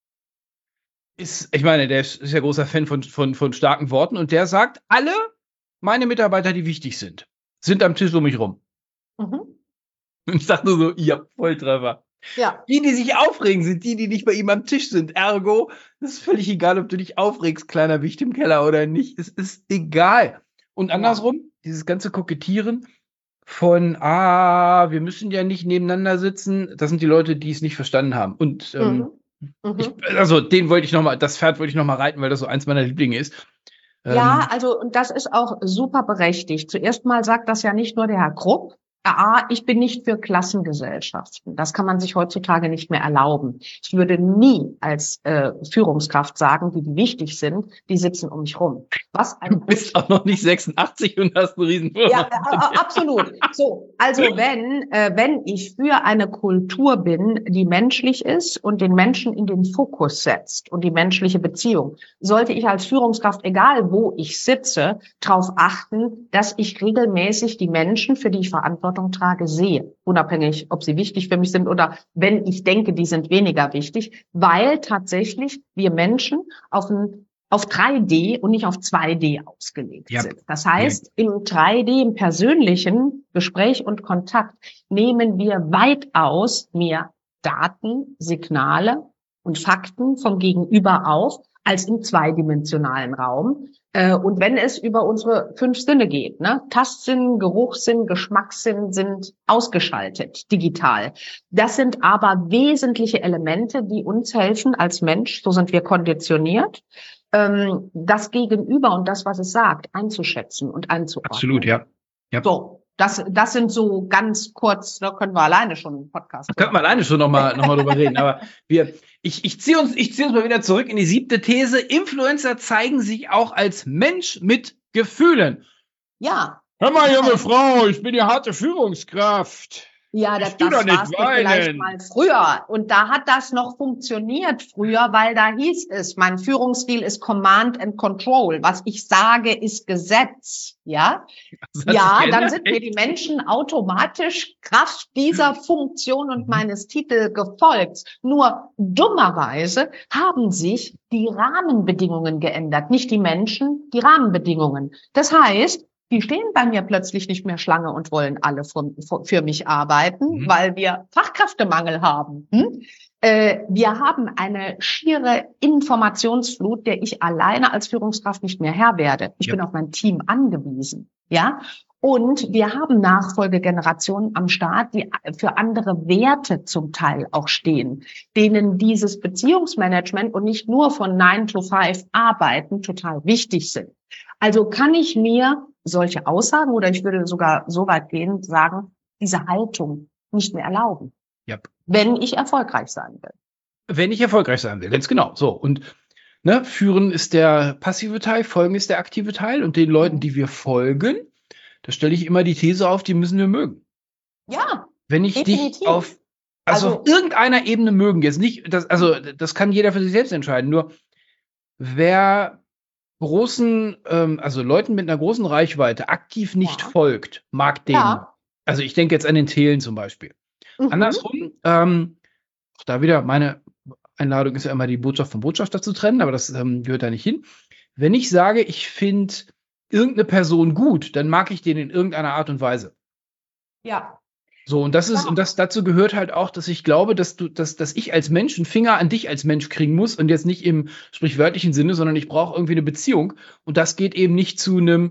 Ist, ich meine, der ist, ist ja großer Fan von, von, von starken Worten. Und der sagt, alle meine Mitarbeiter, die wichtig sind, sind am Tisch um mich rum. Mhm. Und ich dachte so, ja, Volltreffer. Ja. Die, die sich aufregen, sind die, die nicht bei ihm am Tisch sind. Ergo, es ist völlig egal, ob du dich aufregst, kleiner Wicht im Keller oder nicht. Es ist egal. Und andersrum, ja. Dieses ganze Kokettieren von, ah, wir müssen ja nicht nebeneinander sitzen, das sind die Leute, die es nicht verstanden haben. Und ähm, mhm. ich, also den wollte ich noch mal, das Pferd wollte ich noch mal reiten, weil das so eins meiner Lieblinge ist. Ja, ähm, also und das ist auch super berechtigt. Zuerst mal sagt das ja nicht nur der Herr Grupp. A, ich bin nicht für Klassengesellschaften. Das kann man sich heutzutage nicht mehr erlauben. Ich würde nie als äh, Führungskraft sagen, die, die wichtig sind, die sitzen um mich rum. Was ein du bist auch noch nicht sechsundachtzig und hast einen riesen Firma. Ja, äh, absolut. So, also wenn äh, wenn ich für eine Kultur bin, die menschlich ist und den Menschen in den Fokus setzt und die menschliche Beziehung, sollte ich als Führungskraft, egal wo ich sitze, darauf achten, dass ich regelmäßig die Menschen, für die ich Verantwortung trage, sehe, unabhängig, ob sie wichtig für mich sind oder wenn ich denke, die sind weniger wichtig, weil tatsächlich wir Menschen auf ein, auf drei D und nicht auf zwei D ausgelegt ja. sind. Das heißt, ja. im drei D, im persönlichen Gespräch und Kontakt nehmen wir weitaus mehr Daten, Signale und Fakten vom Gegenüber auf, als im zweidimensionalen Raum. Und wenn es über unsere fünf Sinne geht, ne, Tastsinn, Geruchssinn, Geschmackssinn sind ausgeschaltet, digital. Das sind aber wesentliche Elemente, die uns helfen als Mensch, so sind wir konditioniert, das Gegenüber und das, was es sagt, einzuschätzen und einzuordnen. Absolut, ja. ja. So. Das, das sind so ganz kurz, da können wir alleine schon einen Podcast. Da können wir alleine schon nochmal noch mal drüber reden. Aber wir, ich, ich ziehe uns, ich ziehe uns mal wieder zurück in die siebte These. Influencer zeigen sich auch als Mensch mit Gefühlen. Ja. Hör mal, junge Frau, ich bin die harte Führungskraft. Ja, das, das war es vielleicht mal früher. Und da hat das noch funktioniert früher, weil da hieß es, mein Führungsstil ist Command and Control. Was ich sage, ist Gesetz. Ja, ja, dann sind mir die Menschen automatisch Kraft dieser Funktion und meines Titels gefolgt. Nur dummerweise haben sich die Rahmenbedingungen geändert. Nicht die Menschen, die Rahmenbedingungen. Das heißt, Die stehen bei mir plötzlich nicht mehr Schlange und wollen alle für, für mich arbeiten, Mhm. weil wir Fachkräftemangel haben. Hm? Äh, wir haben eine schiere Informationsflut, der ich alleine als Führungskraft nicht mehr Herr werde. Ich Ja. bin auf mein Team angewiesen. Ja. Und wir haben Nachfolgegenerationen am Start, die für andere Werte zum Teil auch stehen, denen dieses Beziehungsmanagement und nicht nur von nine to five arbeiten total wichtig sind. Also kann ich mir solche Aussagen oder ich würde sogar so weit gehen, sagen, diese Haltung nicht mehr erlauben, Ja. wenn ich erfolgreich sein will. Wenn ich erfolgreich sein will, ganz genau. So, und ne, führen ist der passive Teil, folgen ist der aktive Teil. Und den Leuten, die wir folgen, da stelle ich immer die These auf, die müssen wir mögen. Ja, Wenn ich definitiv. dich auf, also, Also- auf irgendeiner Ebene mögen, jetzt nicht, das, also das kann jeder für sich selbst entscheiden, nur wer großen, ähm, also Leuten mit einer großen Reichweite aktiv nicht Ja. folgt, mag den. Ja. Also ich denke jetzt an den Thelen zum Beispiel. Mhm. Andersrum, ähm, auch da wieder, meine Einladung ist ja immer, die Botschaft vom Botschafter zu trennen, aber das ähm, gehört da nicht hin. Wenn ich sage, ich finde irgendeine Person gut, dann mag ich den in irgendeiner Art und Weise. Ja. So, und das ist, Ja. und das dazu gehört halt auch, dass ich glaube, dass du, dass, dass ich als Mensch einen Finger an dich als Mensch kriegen muss und jetzt nicht im sprichwörtlichen Sinne, sondern ich brauche irgendwie eine Beziehung. Und das geht eben nicht zu einem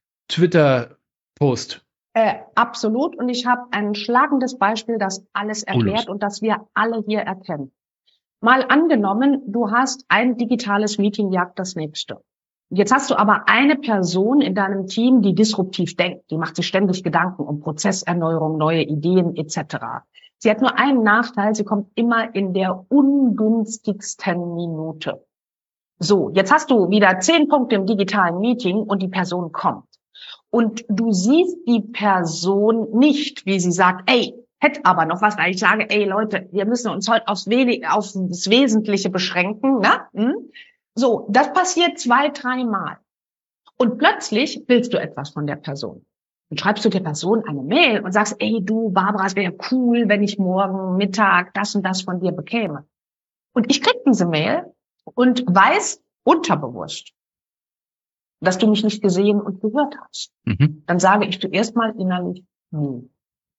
Twitter-Post. Äh, absolut. Und ich habe ein schlagendes Beispiel, das alles erklärt los. und das wir alle hier erkennen. Mal angenommen, du hast ein digitales Meeting, jagt das nächste. Jetzt hast du aber eine Person in deinem Team, die disruptiv denkt, die macht sich ständig Gedanken um Prozesserneuerung, neue Ideen et cetera. Sie hat nur einen Nachteil, sie kommt immer in der ungünstigsten Minute. So, jetzt hast du wieder zehn Punkte im digitalen Meeting und die Person kommt. Und du siehst die Person nicht, wie sie sagt, ey, hätte aber noch was, weil ich sage, ey Leute, wir müssen uns heute aufs, Wenig, aufs Wesentliche beschränken. Ne? Hm? So, das passiert zwei, dreimal. Und plötzlich willst du etwas von der Person. Dann schreibst du der Person eine Mail und sagst, ey du, Barbara, es wäre cool, wenn ich morgen Mittag das und das von dir bekäme. Und ich krieg diese Mail und weiß unterbewusst, dass du mich nicht gesehen und gehört hast. Mhm. Dann sage ich zuerst mal innerlich, nee.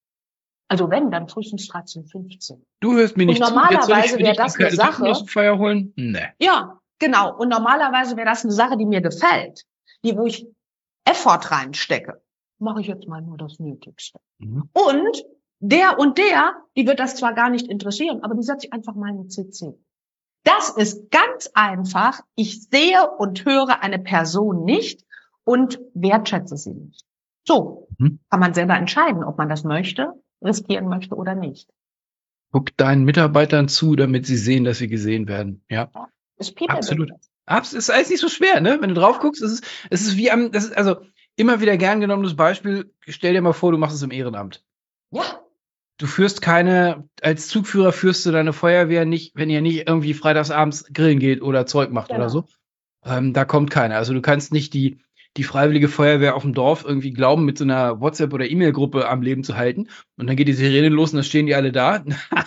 Also wenn, dann frühestens dreizehn, fünfzehn. Du hörst mir Und nicht zu, jetzt soll ich normalerweise für wäre dich die das eine kalte Tüten Sache- aus dem Feuer holen? Nee. Ja, genau. Und normalerweise wäre das eine Sache, die mir gefällt, die, wo ich Effort reinstecke. Mache ich jetzt mal nur das Nötigste. Mhm. Und der und der, die wird das zwar gar nicht interessieren, aber die setze ich einfach mal in C C. Das ist ganz einfach. Ich sehe und höre eine Person nicht und wertschätze sie nicht. So Mhm. kann man selber entscheiden, ob man das möchte, riskieren möchte oder nicht. Guck deinen Mitarbeitern zu, damit sie sehen, dass sie gesehen werden. Ja, Ist People absolut. Business. Abs ist alles nicht so schwer, ne? Wenn du drauf guckst, ist es, es ist wie am, das ist also immer wieder gern genommenes Beispiel. Stell dir mal vor, du machst es im Ehrenamt. Ja, Du führst keine, als Zugführer führst du deine Feuerwehr nicht, wenn ihr nicht irgendwie freitagsabends grillen geht oder Zeug macht Genau. oder so. Ähm, da kommt keiner. Also du kannst nicht die, die freiwillige Feuerwehr auf dem Dorf irgendwie glauben, mit so einer WhatsApp- oder E-Mail-Gruppe am Leben zu halten. Und dann geht die Sirene los und dann stehen die alle da.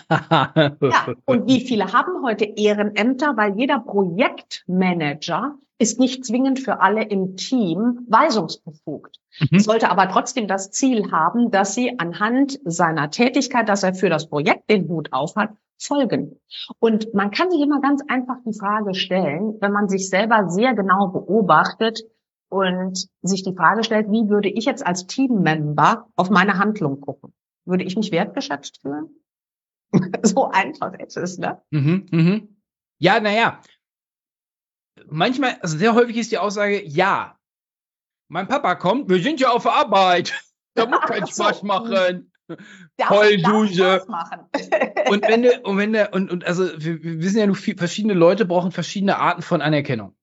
ja. Und wie viele haben heute Ehrenämter? Weil jeder Projektmanager ist nicht zwingend für alle im Team weisungsbefugt. Mhm. Sollte aber trotzdem das Ziel haben, dass sie anhand seiner Tätigkeit, dass er für das Projekt den Hut aufhat, folgen. Und man kann sich immer ganz einfach die Frage stellen, wenn man sich selber sehr genau beobachtet und sich die Frage stellt, wie würde ich jetzt als Teammember auf meine Handlung gucken? Würde ich mich wertgeschätzt fühlen? So einfach ist es, ne? Mhm, mhm. Ja, naja. Manchmal, also sehr häufig ist die Aussage, ja. Mein Papa kommt, wir sind ja auf der Arbeit. Da muss keinen Ach so. Spaß machen. Darf- Volldusche. darf Spaß machen. Und wenn du, und wenn der, und, und also wir, wir wissen ja nur, viel, verschiedene Leute brauchen verschiedene Arten von Anerkennung.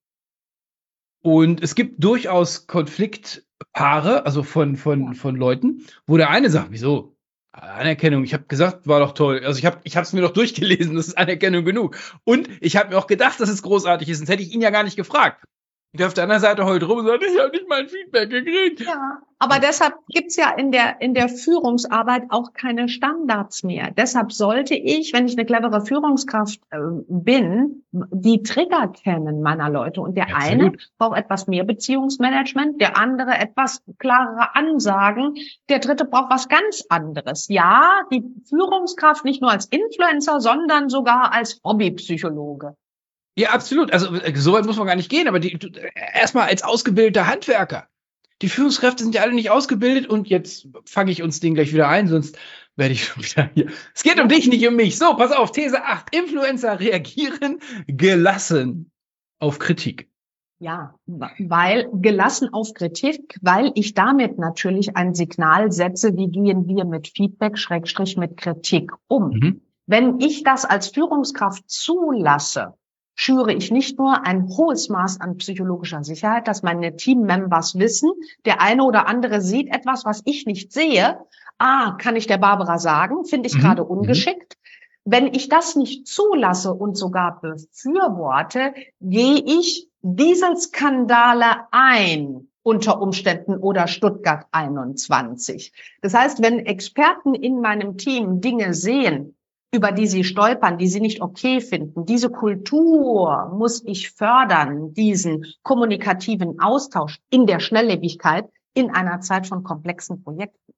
Und es gibt durchaus Konfliktpaare, also von, von, Ja. von Leuten, wo der eine sagt, wieso? Anerkennung, ich habe gesagt, war doch toll. Also ich habe ich es mir doch durchgelesen, das ist Anerkennung genug. Und ich habe mir auch gedacht, dass es großartig ist, sonst hätte ich ihn ja gar nicht gefragt. Der auf der anderen Seite heult rum und sagt, ich habe nicht mal ein Feedback gekriegt. Ja, aber deshalb gibt's ja in der in der Führungsarbeit auch keine Standards mehr. Deshalb sollte ich, wenn ich eine clevere Führungskraft äh, bin, die Trigger kennen meiner Leute. Und der Ja, eine absolut. braucht etwas mehr Beziehungsmanagement, der andere etwas klarere Ansagen, der dritte braucht was ganz anderes. Ja, die Führungskraft nicht nur als Influencer, sondern sogar als Hobbypsychologe. Ja, absolut. Also äh, so weit muss man gar nicht gehen, aber die, du- äh, erstmal als ausgebildeter Handwerker. Die Führungskräfte sind ja alle nicht ausgebildet und jetzt fange ich uns den gleich wieder ein, sonst werde ich schon wieder hier. Es geht um dich, nicht um mich. So, pass auf, These acht. Influencer reagieren gelassen auf Kritik. Ja, weil gelassen auf Kritik, weil ich damit natürlich ein Signal setze, wie gehen wir mit Feedback, Schrägstrich mit Kritik um. Mhm. Wenn ich das als Führungskraft zulasse, schüre ich nicht nur ein hohes Maß an psychologischer Sicherheit, dass meine Teammembers wissen, der eine oder andere sieht etwas, was ich nicht sehe. Ah, kann ich der Barbara sagen, finde ich Mhm. gerade Mhm. ungeschickt. Wenn ich das nicht zulasse und sogar befürworte, gehe ich Dieselskandale ein unter Umständen oder Stuttgart einundzwanzig. Das heißt, wenn Experten in meinem Team Dinge sehen, über die sie stolpern, die sie nicht okay finden, diese Kultur muss ich fördern, diesen kommunikativen Austausch in der Schnelllebigkeit in einer Zeit von komplexen Projekten.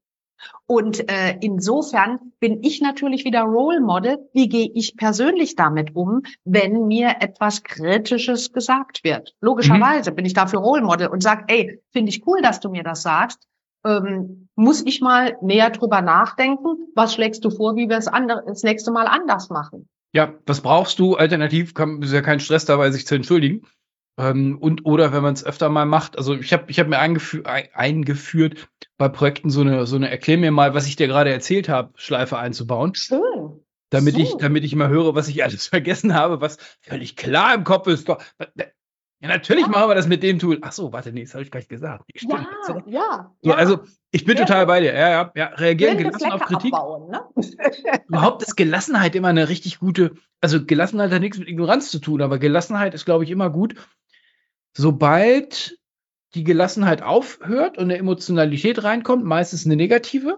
Und äh, insofern bin ich natürlich wieder Role Model. Wie gehe ich persönlich damit um, wenn mir etwas Kritisches gesagt wird? Logischerweise bin ich dafür Role Model und sage, ey, finde ich cool, dass du mir das sagst. Ähm, muss ich mal näher drüber nachdenken? Was schlägst du vor, wie wir es andere, das nächste Mal anders machen? Ja, was brauchst du? Alternativ kann, ist ja kein Stress dabei, sich zu entschuldigen. Ähm, und oder wenn man es öfter mal macht, also ich habe ich hab mir eingefü ein, eingeführt, bei Projekten so eine, so eine Erklär mir mal, was ich dir gerade erzählt habe, Schleife einzubauen, Schön. damit ich, So. damit ich immer höre, was ich alles vergessen habe, was völlig klar im Kopf ist. Doch, ja, natürlich Ja. machen wir das mit dem Tool. Ach so, warte, nee, das habe ich gleich gesagt. Nee, stimmt. Ja, ja, So, ja. also ich bin Sehr total gut. bei dir. Ja, ja, ja. Reagieren Blinde gelassen auf Flecke Kritik. abbauen, ne? Überhaupt ist Gelassenheit immer eine richtig gute, also Gelassenheit hat nichts mit Ignoranz zu tun, aber Gelassenheit ist, glaube ich, immer gut. Sobald die Gelassenheit aufhört und eine Emotionalität reinkommt, meistens eine negative,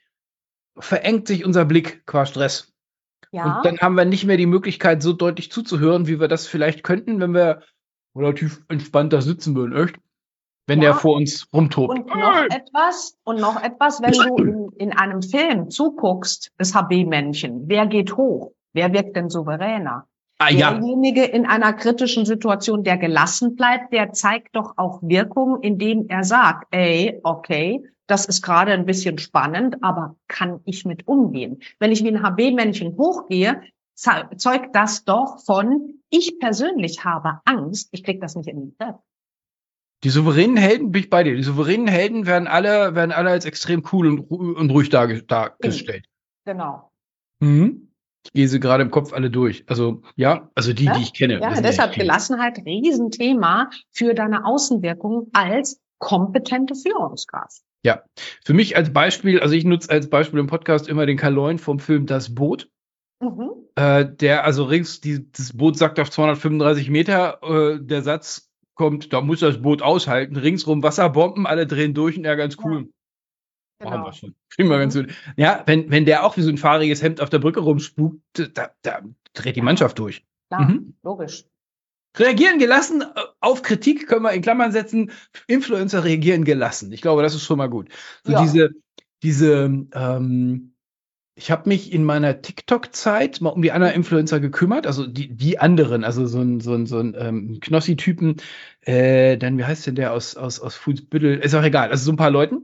verengt sich unser Blick qua Stress. Ja. Und dann haben wir nicht mehr die Möglichkeit, so deutlich zuzuhören, wie wir das vielleicht könnten, wenn wir relativ entspannt da sitzen würden, echt? Wenn Ja. der vor uns rumtobt. Und noch etwas, und noch etwas, wenn du in, in einem Film zuguckst, das H B-Männchen, wer geht hoch? Wer wirkt denn souveräner? Ah ja, Derjenige in einer kritischen Situation, der gelassen bleibt, der zeigt doch auch Wirkung, indem er sagt, ey, okay, das ist gerade ein bisschen spannend, aber kann ich mit umgehen? Wenn ich wie ein H B-Männchen hochgehe, ze- zeugt das doch von, ich persönlich habe Angst, ich krieg das nicht in den Griff. die souveränen Helden, bin ich bei dir. Die souveränen Helden werden alle, werden alle als extrem cool und, ru- und ruhig darge dargestellt. Genau. Mhm. Ich gehe sie gerade im Kopf alle durch. Also, ja, also die, Ja? die ich kenne. Ja, das sind deshalb nicht viele. Gelassenheit, Riesenthema für deine Außenwirkung als kompetente Führungskraft. Ja, für mich als Beispiel, also ich nutze als Beispiel im Podcast immer den Kaloin vom Film Das Boot. Mhm. Äh, der, also rings, die, das Boot sagt auf zweihundertfünfunddreißig Meter, äh, der Satz kommt, da muss das Boot aushalten, ringsrum Wasserbomben, alle drehen durch und er ganz cool. Ja, Machen wir genau. schon. Kriegen wir Mhm. ganz gut. Ja, wenn, wenn der auch wie so ein fahriges Hemd auf der Brücke rumspukt, da, da dreht die Ja. Mannschaft durch. Klar, Mhm. logisch. Reagieren gelassen äh, auf Kritik können wir in Klammern setzen. Influencer reagieren gelassen. Ich glaube, das ist schon mal gut. So Ja. diese, diese, ähm, ich habe mich in meiner TikTok-Zeit mal um die anderen Influencer gekümmert, also die, die anderen, also so ein, so ein, so ein ähm, Knossi-Typen, äh, dann, wie heißt denn der aus, aus, aus Fußbüttel? Ist auch egal, also so ein paar Leuten.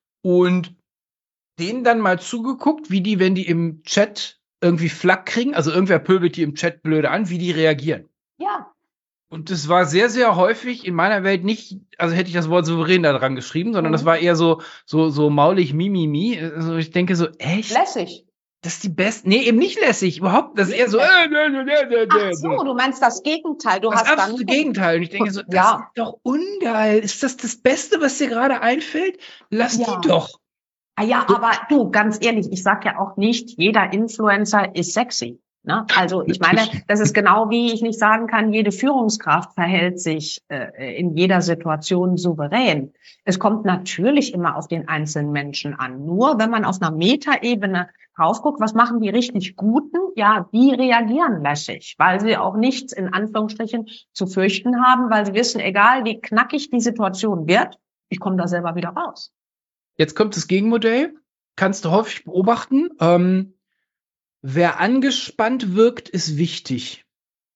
Und denen dann mal zugeguckt, wie die, wenn die im Chat irgendwie Flack kriegen, also irgendwer pöbelt die im Chat blöde an, wie die reagieren. Ja. Und das war sehr, sehr häufig in meiner Welt nicht, also hätte ich das Wort souverän da dran geschrieben, sondern Mhm. das war eher so, so, so maulig, mimimi. Also ich denke so, echt? Lässig. Das ist die beste, nee, eben nicht lässig, überhaupt, das ist eher so, äh, äh, äh, äh, Ach äh, so, äh. du meinst das Gegenteil. Du Das hast dann absolute Gegenteil. Und ich denke so, das Ja. ist doch ungeil. Ist das das Beste, was dir gerade einfällt? Lass Ja. die doch. Ah ja, aber du, ganz ehrlich, ich sag ja auch nicht, jeder Influencer ist sexy. Ne? Also ich meine, das ist genau wie ich nicht sagen kann, jede Führungskraft verhält sich äh, in jeder Situation souverän. Es kommt natürlich immer auf den einzelnen Menschen an. Nur wenn man auf einer Metaebene draufguckt, was machen die richtig Guten? Ja, die reagieren lässig, weil sie auch nichts in Anführungsstrichen zu fürchten haben, weil sie wissen, egal wie knackig die Situation wird, ich komme da selber wieder raus. Jetzt kommt das Gegenmodell. Kannst du häufig beobachten. Ähm, wer angespannt wirkt, ist wichtig.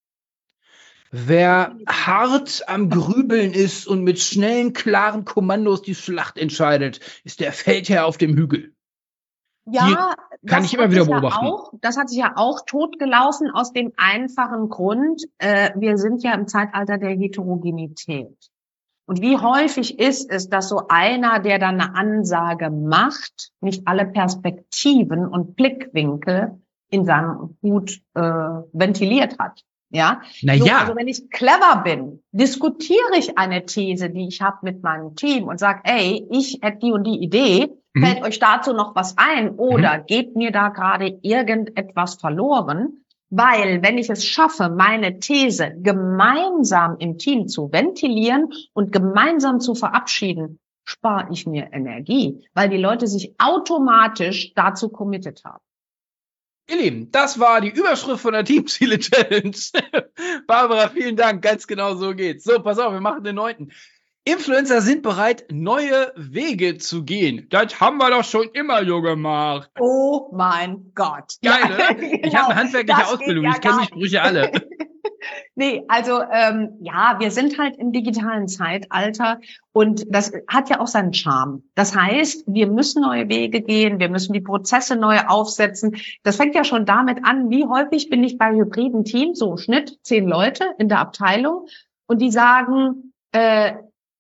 Wer hart am Grübeln ist und mit schnellen, klaren Kommandos die Schlacht entscheidet, ist der Feldherr auf dem Hügel. Ja, kann ich immer wieder beobachten. Ja auch, das hat sich ja auch totgelaufen aus dem einfachen Grund, äh, wir sind ja im Zeitalter der Heterogenität. Und wie häufig ist es, dass so einer, der dann eine Ansage macht, nicht alle Perspektiven und Blickwinkel in seinem Hut äh, ventiliert hat? Ja, Na so, ja. Also wenn ich clever bin, diskutiere ich eine These, die ich habe mit meinem Team und sage, ey, ich hätte die und die Idee, mhm. fällt euch dazu noch was ein oder mhm. geht mir da gerade irgendetwas verloren? Weil wenn ich es schaffe, meine These gemeinsam im Team zu ventilieren und gemeinsam zu verabschieden, spare ich mir Energie, weil die Leute sich automatisch dazu committed haben. Ihr Lieben, das war die Überschrift von der Teamziele-Challenge. Barbara, vielen Dank. Ganz genau so geht's. So, pass auf, wir machen den neunten. Influencer sind bereit, neue Wege zu gehen. Das haben wir doch schon immer so gemacht. Oh mein Gott. Geil, ja, oder? Genau. Ich habe eine handwerkliche das Ausbildung. Ja, ich kenne die Sprüche alle. Nee, also ähm, ja, wir sind halt im digitalen Zeitalter und das hat ja auch seinen Charme. Das heißt, wir müssen neue Wege gehen, wir müssen die Prozesse neu aufsetzen. Das fängt ja schon damit an, wie häufig bin ich bei hybriden Teams, so im Schnitt zehn Leute in der Abteilung und die sagen, äh,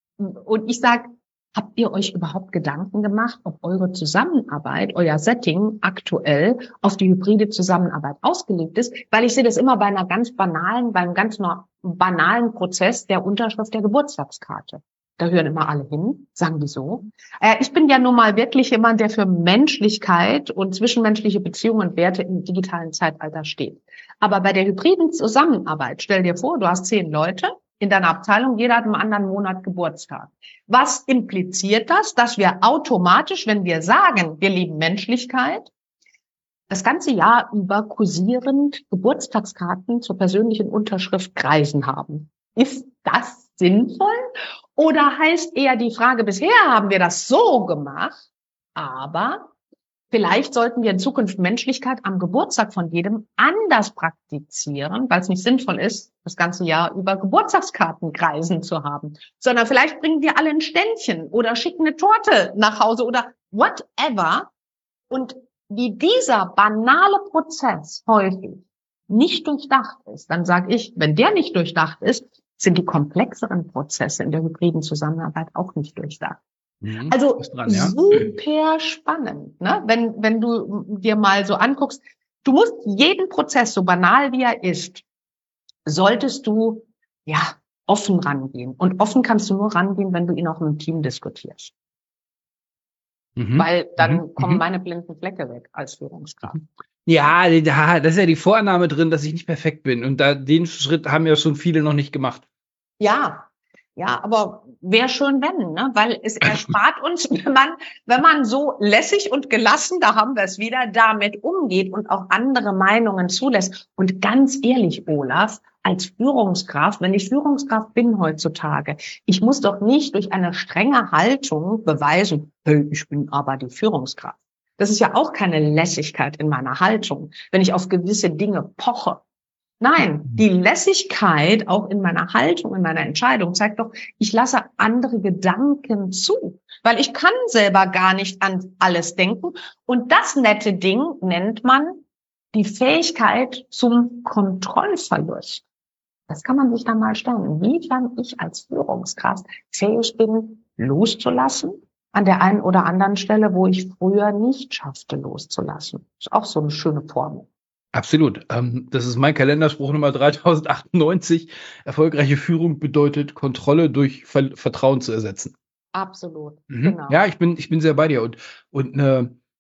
und ich sage, habt ihr euch überhaupt Gedanken gemacht, ob eure Zusammenarbeit, euer Setting aktuell auf die hybride Zusammenarbeit ausgelegt ist? Weil ich sehe das immer bei einer ganz banalen, beim ganz banalen Prozess der Unterschrift der Geburtstagskarte. Da hören immer alle hin, sagen die so. Äh, ich bin ja nun mal wirklich jemand, der für Menschlichkeit und zwischenmenschliche Beziehungen und Werte im digitalen Zeitalter steht. Aber bei der hybriden Zusammenarbeit, stell dir vor, du hast zehn Leute in deiner Abteilung, jeder hat im anderen Monat Geburtstag. Was impliziert das? Dass wir automatisch, wenn wir sagen, wir lieben Menschlichkeit, das ganze Jahr über kursierend Geburtstagskarten zur persönlichen Unterschrift kreisen haben. Ist das sinnvoll? Oder heißt eher die Frage, bisher haben wir das so gemacht, aber vielleicht sollten wir in Zukunft Menschlichkeit am Geburtstag von jedem anders praktizieren, weil es nicht sinnvoll ist, das ganze Jahr über Geburtstagskarten kreisen zu haben. Sondern vielleicht bringen wir alle ein Ständchen oder schicken eine Torte nach Hause oder whatever. Und wie dieser banale Prozess häufig nicht durchdacht ist, dann sage ich, wenn der nicht durchdacht ist, sind die komplexeren Prozesse in der hybriden Zusammenarbeit auch nicht durchdacht. Mhm, also dran, ja. Super spannend, ne? Wenn, wenn du dir mal so anguckst, du musst jeden Prozess, so banal wie er ist, solltest du ja offen rangehen. Und offen kannst du nur rangehen, wenn du ihn auch im Team diskutierst. Mhm. Weil dann mhm. kommen mhm. meine blinden Flecke weg als Führungskraft. Ja, da ist ja die Vorannahme drin, dass ich nicht perfekt bin. Und da den Schritt haben ja schon viele noch nicht gemacht. Ja. Ja, aber wäre schön, wenn, ne? Weil es erspart uns, wenn man, wenn man so lässig und gelassen, da haben wir es wieder, damit umgeht und auch andere Meinungen zulässt. Und ganz ehrlich, Olaf, als Führungskraft, wenn ich Führungskraft bin heutzutage, ich muss doch nicht durch eine strenge Haltung beweisen, hey, ich bin aber die Führungskraft. Das ist ja auch keine Lässigkeit in meiner Haltung, wenn ich auf gewisse Dinge poche. Nein, die Lässigkeit auch in meiner Haltung, in meiner Entscheidung zeigt doch, ich lasse andere Gedanken zu, weil ich kann selber gar nicht an alles denken. Und das nette Ding nennt man die Fähigkeit zum Kontrollverlust. Das kann man sich dann mal stellen, inwiefern ich als Führungskraft fähig bin, loszulassen an der einen oder anderen Stelle, wo ich früher nicht schaffte, loszulassen. Das ist auch so eine schöne Formel. Absolut. Ähm, das ist mein Kalenderspruch Nummer dreitausendachtundneunzig. Erfolgreiche Führung bedeutet, Kontrolle durch Ver- Vertrauen zu ersetzen. Absolut. Mhm. Genau. Ja, ich bin, ich bin sehr bei dir. Und, und eine,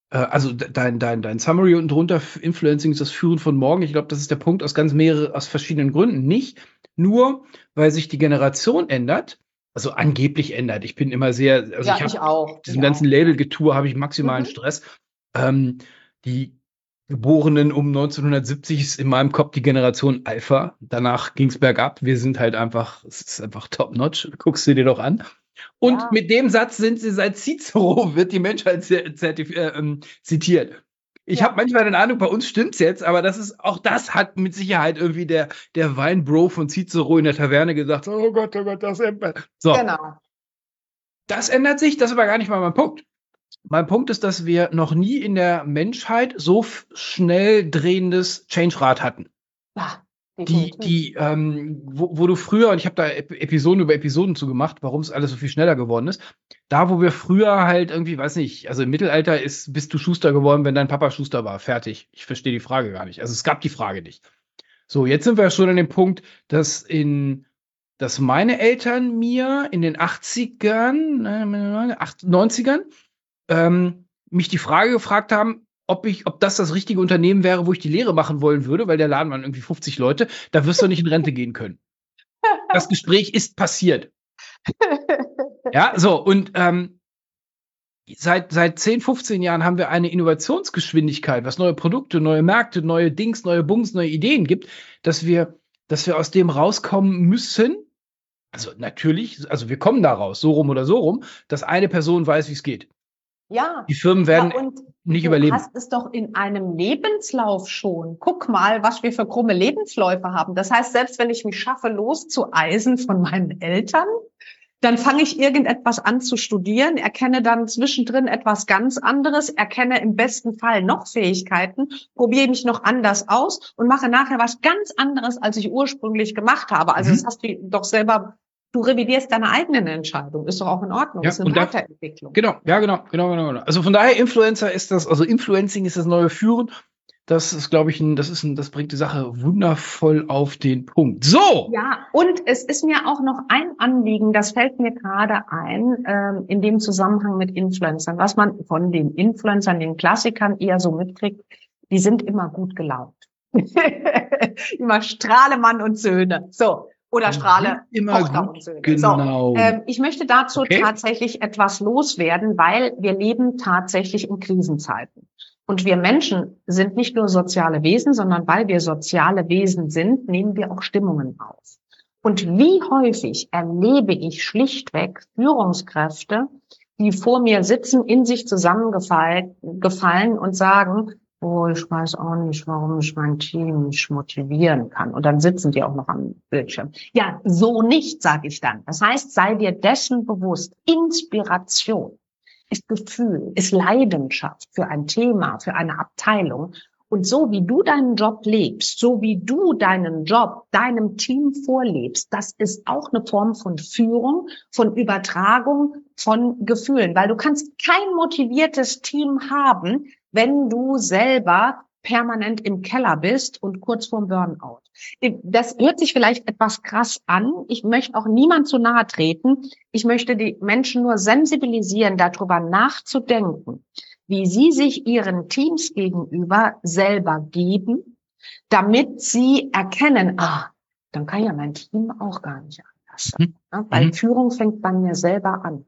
äh, also dein, dein, dein Summary unten drunter, Influencing ist das Führen von morgen. Ich glaube, das ist der Punkt aus ganz mehrere, aus verschiedenen Gründen. Nicht nur, weil sich die Generation ändert, also angeblich ändert. Ich bin immer sehr, also Ja, ich ich habe auch. diesem Ich ganzen auch. Label-Getue habe ich maximalen Mhm. Stress. Ähm, die Geborenen um neunzehnhundertsiebzig ist in meinem Kopf die Generation Alpha. Danach ging es bergab. Wir sind halt einfach, es ist einfach top-notch. Guckst du dir doch an. Und Ja, mit dem Satz sind sie seit Cicero, wird die Menschheit zertif- äh, ähm, zitiert. Ich habe ja, manchmal den Eindruck, bei uns stimmt's jetzt, aber das ist, auch das hat mit Sicherheit irgendwie der, der Weinbro von Cicero in der Taverne gesagt. Oh Gott, oh Gott, das ändert. So, genau. das ändert sich, das ist aber gar nicht mal mein Punkt. Mein Punkt ist, dass wir noch nie in der Menschheit so f- schnell drehendes Change-Rad hatten. Ja, Die, definitiv. die, ähm, wo, wo du früher, und ich habe da Ep Episoden über Episoden zu gemacht, warum es alles so viel schneller geworden ist. Da, wo wir früher halt irgendwie, weiß nicht, also im Mittelalter ist, bist du Schuster geworden, wenn dein Papa Schuster war. Fertig. Ich verstehe die Frage gar nicht. Also es gab die Frage nicht. So, jetzt sind wir schon an dem Punkt, dass in, dass meine Eltern mir in den achtzigern, äh, acht- neunzigern, ähm, mich die Frage gefragt haben, ob ich, ob das das richtige Unternehmen wäre, wo ich die Lehre machen wollen würde, weil der Laden waren irgendwie fünfzig Leute, da wirst du nicht in Rente gehen können. Das Gespräch ist passiert. Ja, so, und ähm, seit, seit zehn, fünfzehn Jahren haben wir eine Innovationsgeschwindigkeit, was neue Produkte, neue Märkte, neue Dings, neue Bungs, neue Ideen gibt, dass wir, dass wir aus dem rauskommen müssen. Also natürlich, also wir kommen da raus, so rum oder so rum, dass eine Person weiß, wie es geht. Ja, Die Firmen ja, werden und nicht du überleben. hast es doch in einem Lebenslauf schon. Guck mal, was wir für krumme Lebensläufe haben. Das heißt, selbst wenn ich mich schaffe, loszueisen von meinen Eltern, dann fange ich irgendetwas an zu studieren, erkenne dann zwischendrin etwas ganz anderes, erkenne im besten Fall noch Fähigkeiten, probiere mich noch anders aus und mache nachher was ganz anderes, als ich ursprünglich gemacht habe. Also das Mhm. hast du doch selber, du revidierst deine eigenen Entscheidungen. Ist doch auch in Ordnung. Ja, Ist eine und da, Weiterentwicklung. genau, ja, genau, genau, genau, genau. Also von daher, Influencer ist das, also Influencing ist das neue Führen. Das ist, glaube ich, ein, das ist ein, das bringt die Sache wundervoll auf den Punkt. So! Ja, und es ist mir auch noch ein Anliegen, das fällt mir gerade ein, ähm, in dem Zusammenhang mit Influencern. Was man von den Influencern, den Klassikern eher so mitkriegt, die sind immer gut gelaunt. Immer Strahlemann und Söhne. So. Oder Die sind Strahle immer Tochter gut, und Söhne. So. genau. Ähm, ich möchte dazu Okay. tatsächlich etwas loswerden, weil wir leben tatsächlich in Krisenzeiten. Und wir Menschen sind nicht nur soziale Wesen, sondern weil wir soziale Wesen sind, nehmen wir auch Stimmungen auf. Und wie häufig erlebe ich schlichtweg Führungskräfte, die vor mir sitzen, in sich zusammengefallen gefallen und sagen, oh, ich weiß auch nicht, warum ich mein Team nicht motivieren kann. Und dann sitzen die auch noch am Bildschirm. Ja, so nicht, sage ich dann. Das heißt, sei dir dessen bewusst, Inspiration ist Gefühl, ist Leidenschaft für ein Thema, für eine Abteilung. Und so wie du deinen Job lebst, so wie du deinen Job deinem Team vorlebst, das ist auch eine Form von Führung, von Übertragung von Gefühlen. Weil du kannst kein motiviertes Team haben, wenn du selber permanent im Keller bist und kurz vorm Burnout. Das hört sich vielleicht etwas krass an. Ich möchte auch niemand zu nahe treten. Ich möchte die Menschen nur sensibilisieren, darüber nachzudenken, wie sie sich ihren Teams gegenüber selber geben, damit sie erkennen, ah, dann kann ja mein Team auch gar nicht anders. Mhm. Ja, weil Mhm. Führung fängt bei mir selber an.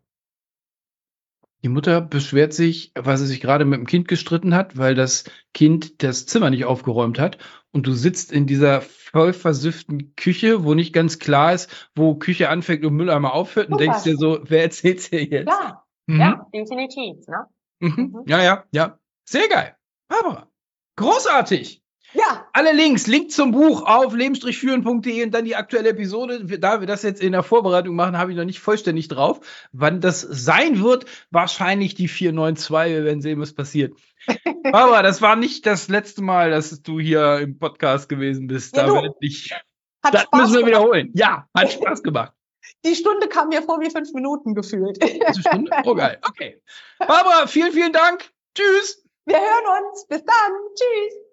Die Mutter beschwert sich, weil sie sich gerade mit dem Kind gestritten hat, weil das Kind das Zimmer nicht aufgeräumt hat. Und du sitzt in dieser voll versüfften Küche, wo nicht ganz klar ist, wo Küche anfängt und Mülleimer aufhört, und Zum denkst dir Beispiel. so, wer erzählt's dir jetzt? Ja, Mhm. ja, definitiv. Ne? Mhm. Mhm. Ja, ja, ja. Sehr geil. Barbara. Großartig. Ja, Alle Links, Link zum Buch auf leben-führen punkt de und dann die aktuelle Episode. Da wir das jetzt in der Vorbereitung machen, habe ich noch nicht vollständig drauf. Wann das sein wird, wahrscheinlich die vier neun zwei. Wir werden sehen, was passiert. Aber das war nicht das letzte Mal, dass du hier im Podcast gewesen bist. Ja, Da du. werde ich. hat Das Spaß müssen wir gemacht. wiederholen. Ja, hat Spaß gemacht. Die Stunde kam mir vor wie fünf Minuten gefühlt. Diese Stunde? Oh, geil. Okay. Barbara, vielen, vielen Dank. Tschüss. Wir hören uns. Bis dann. Tschüss.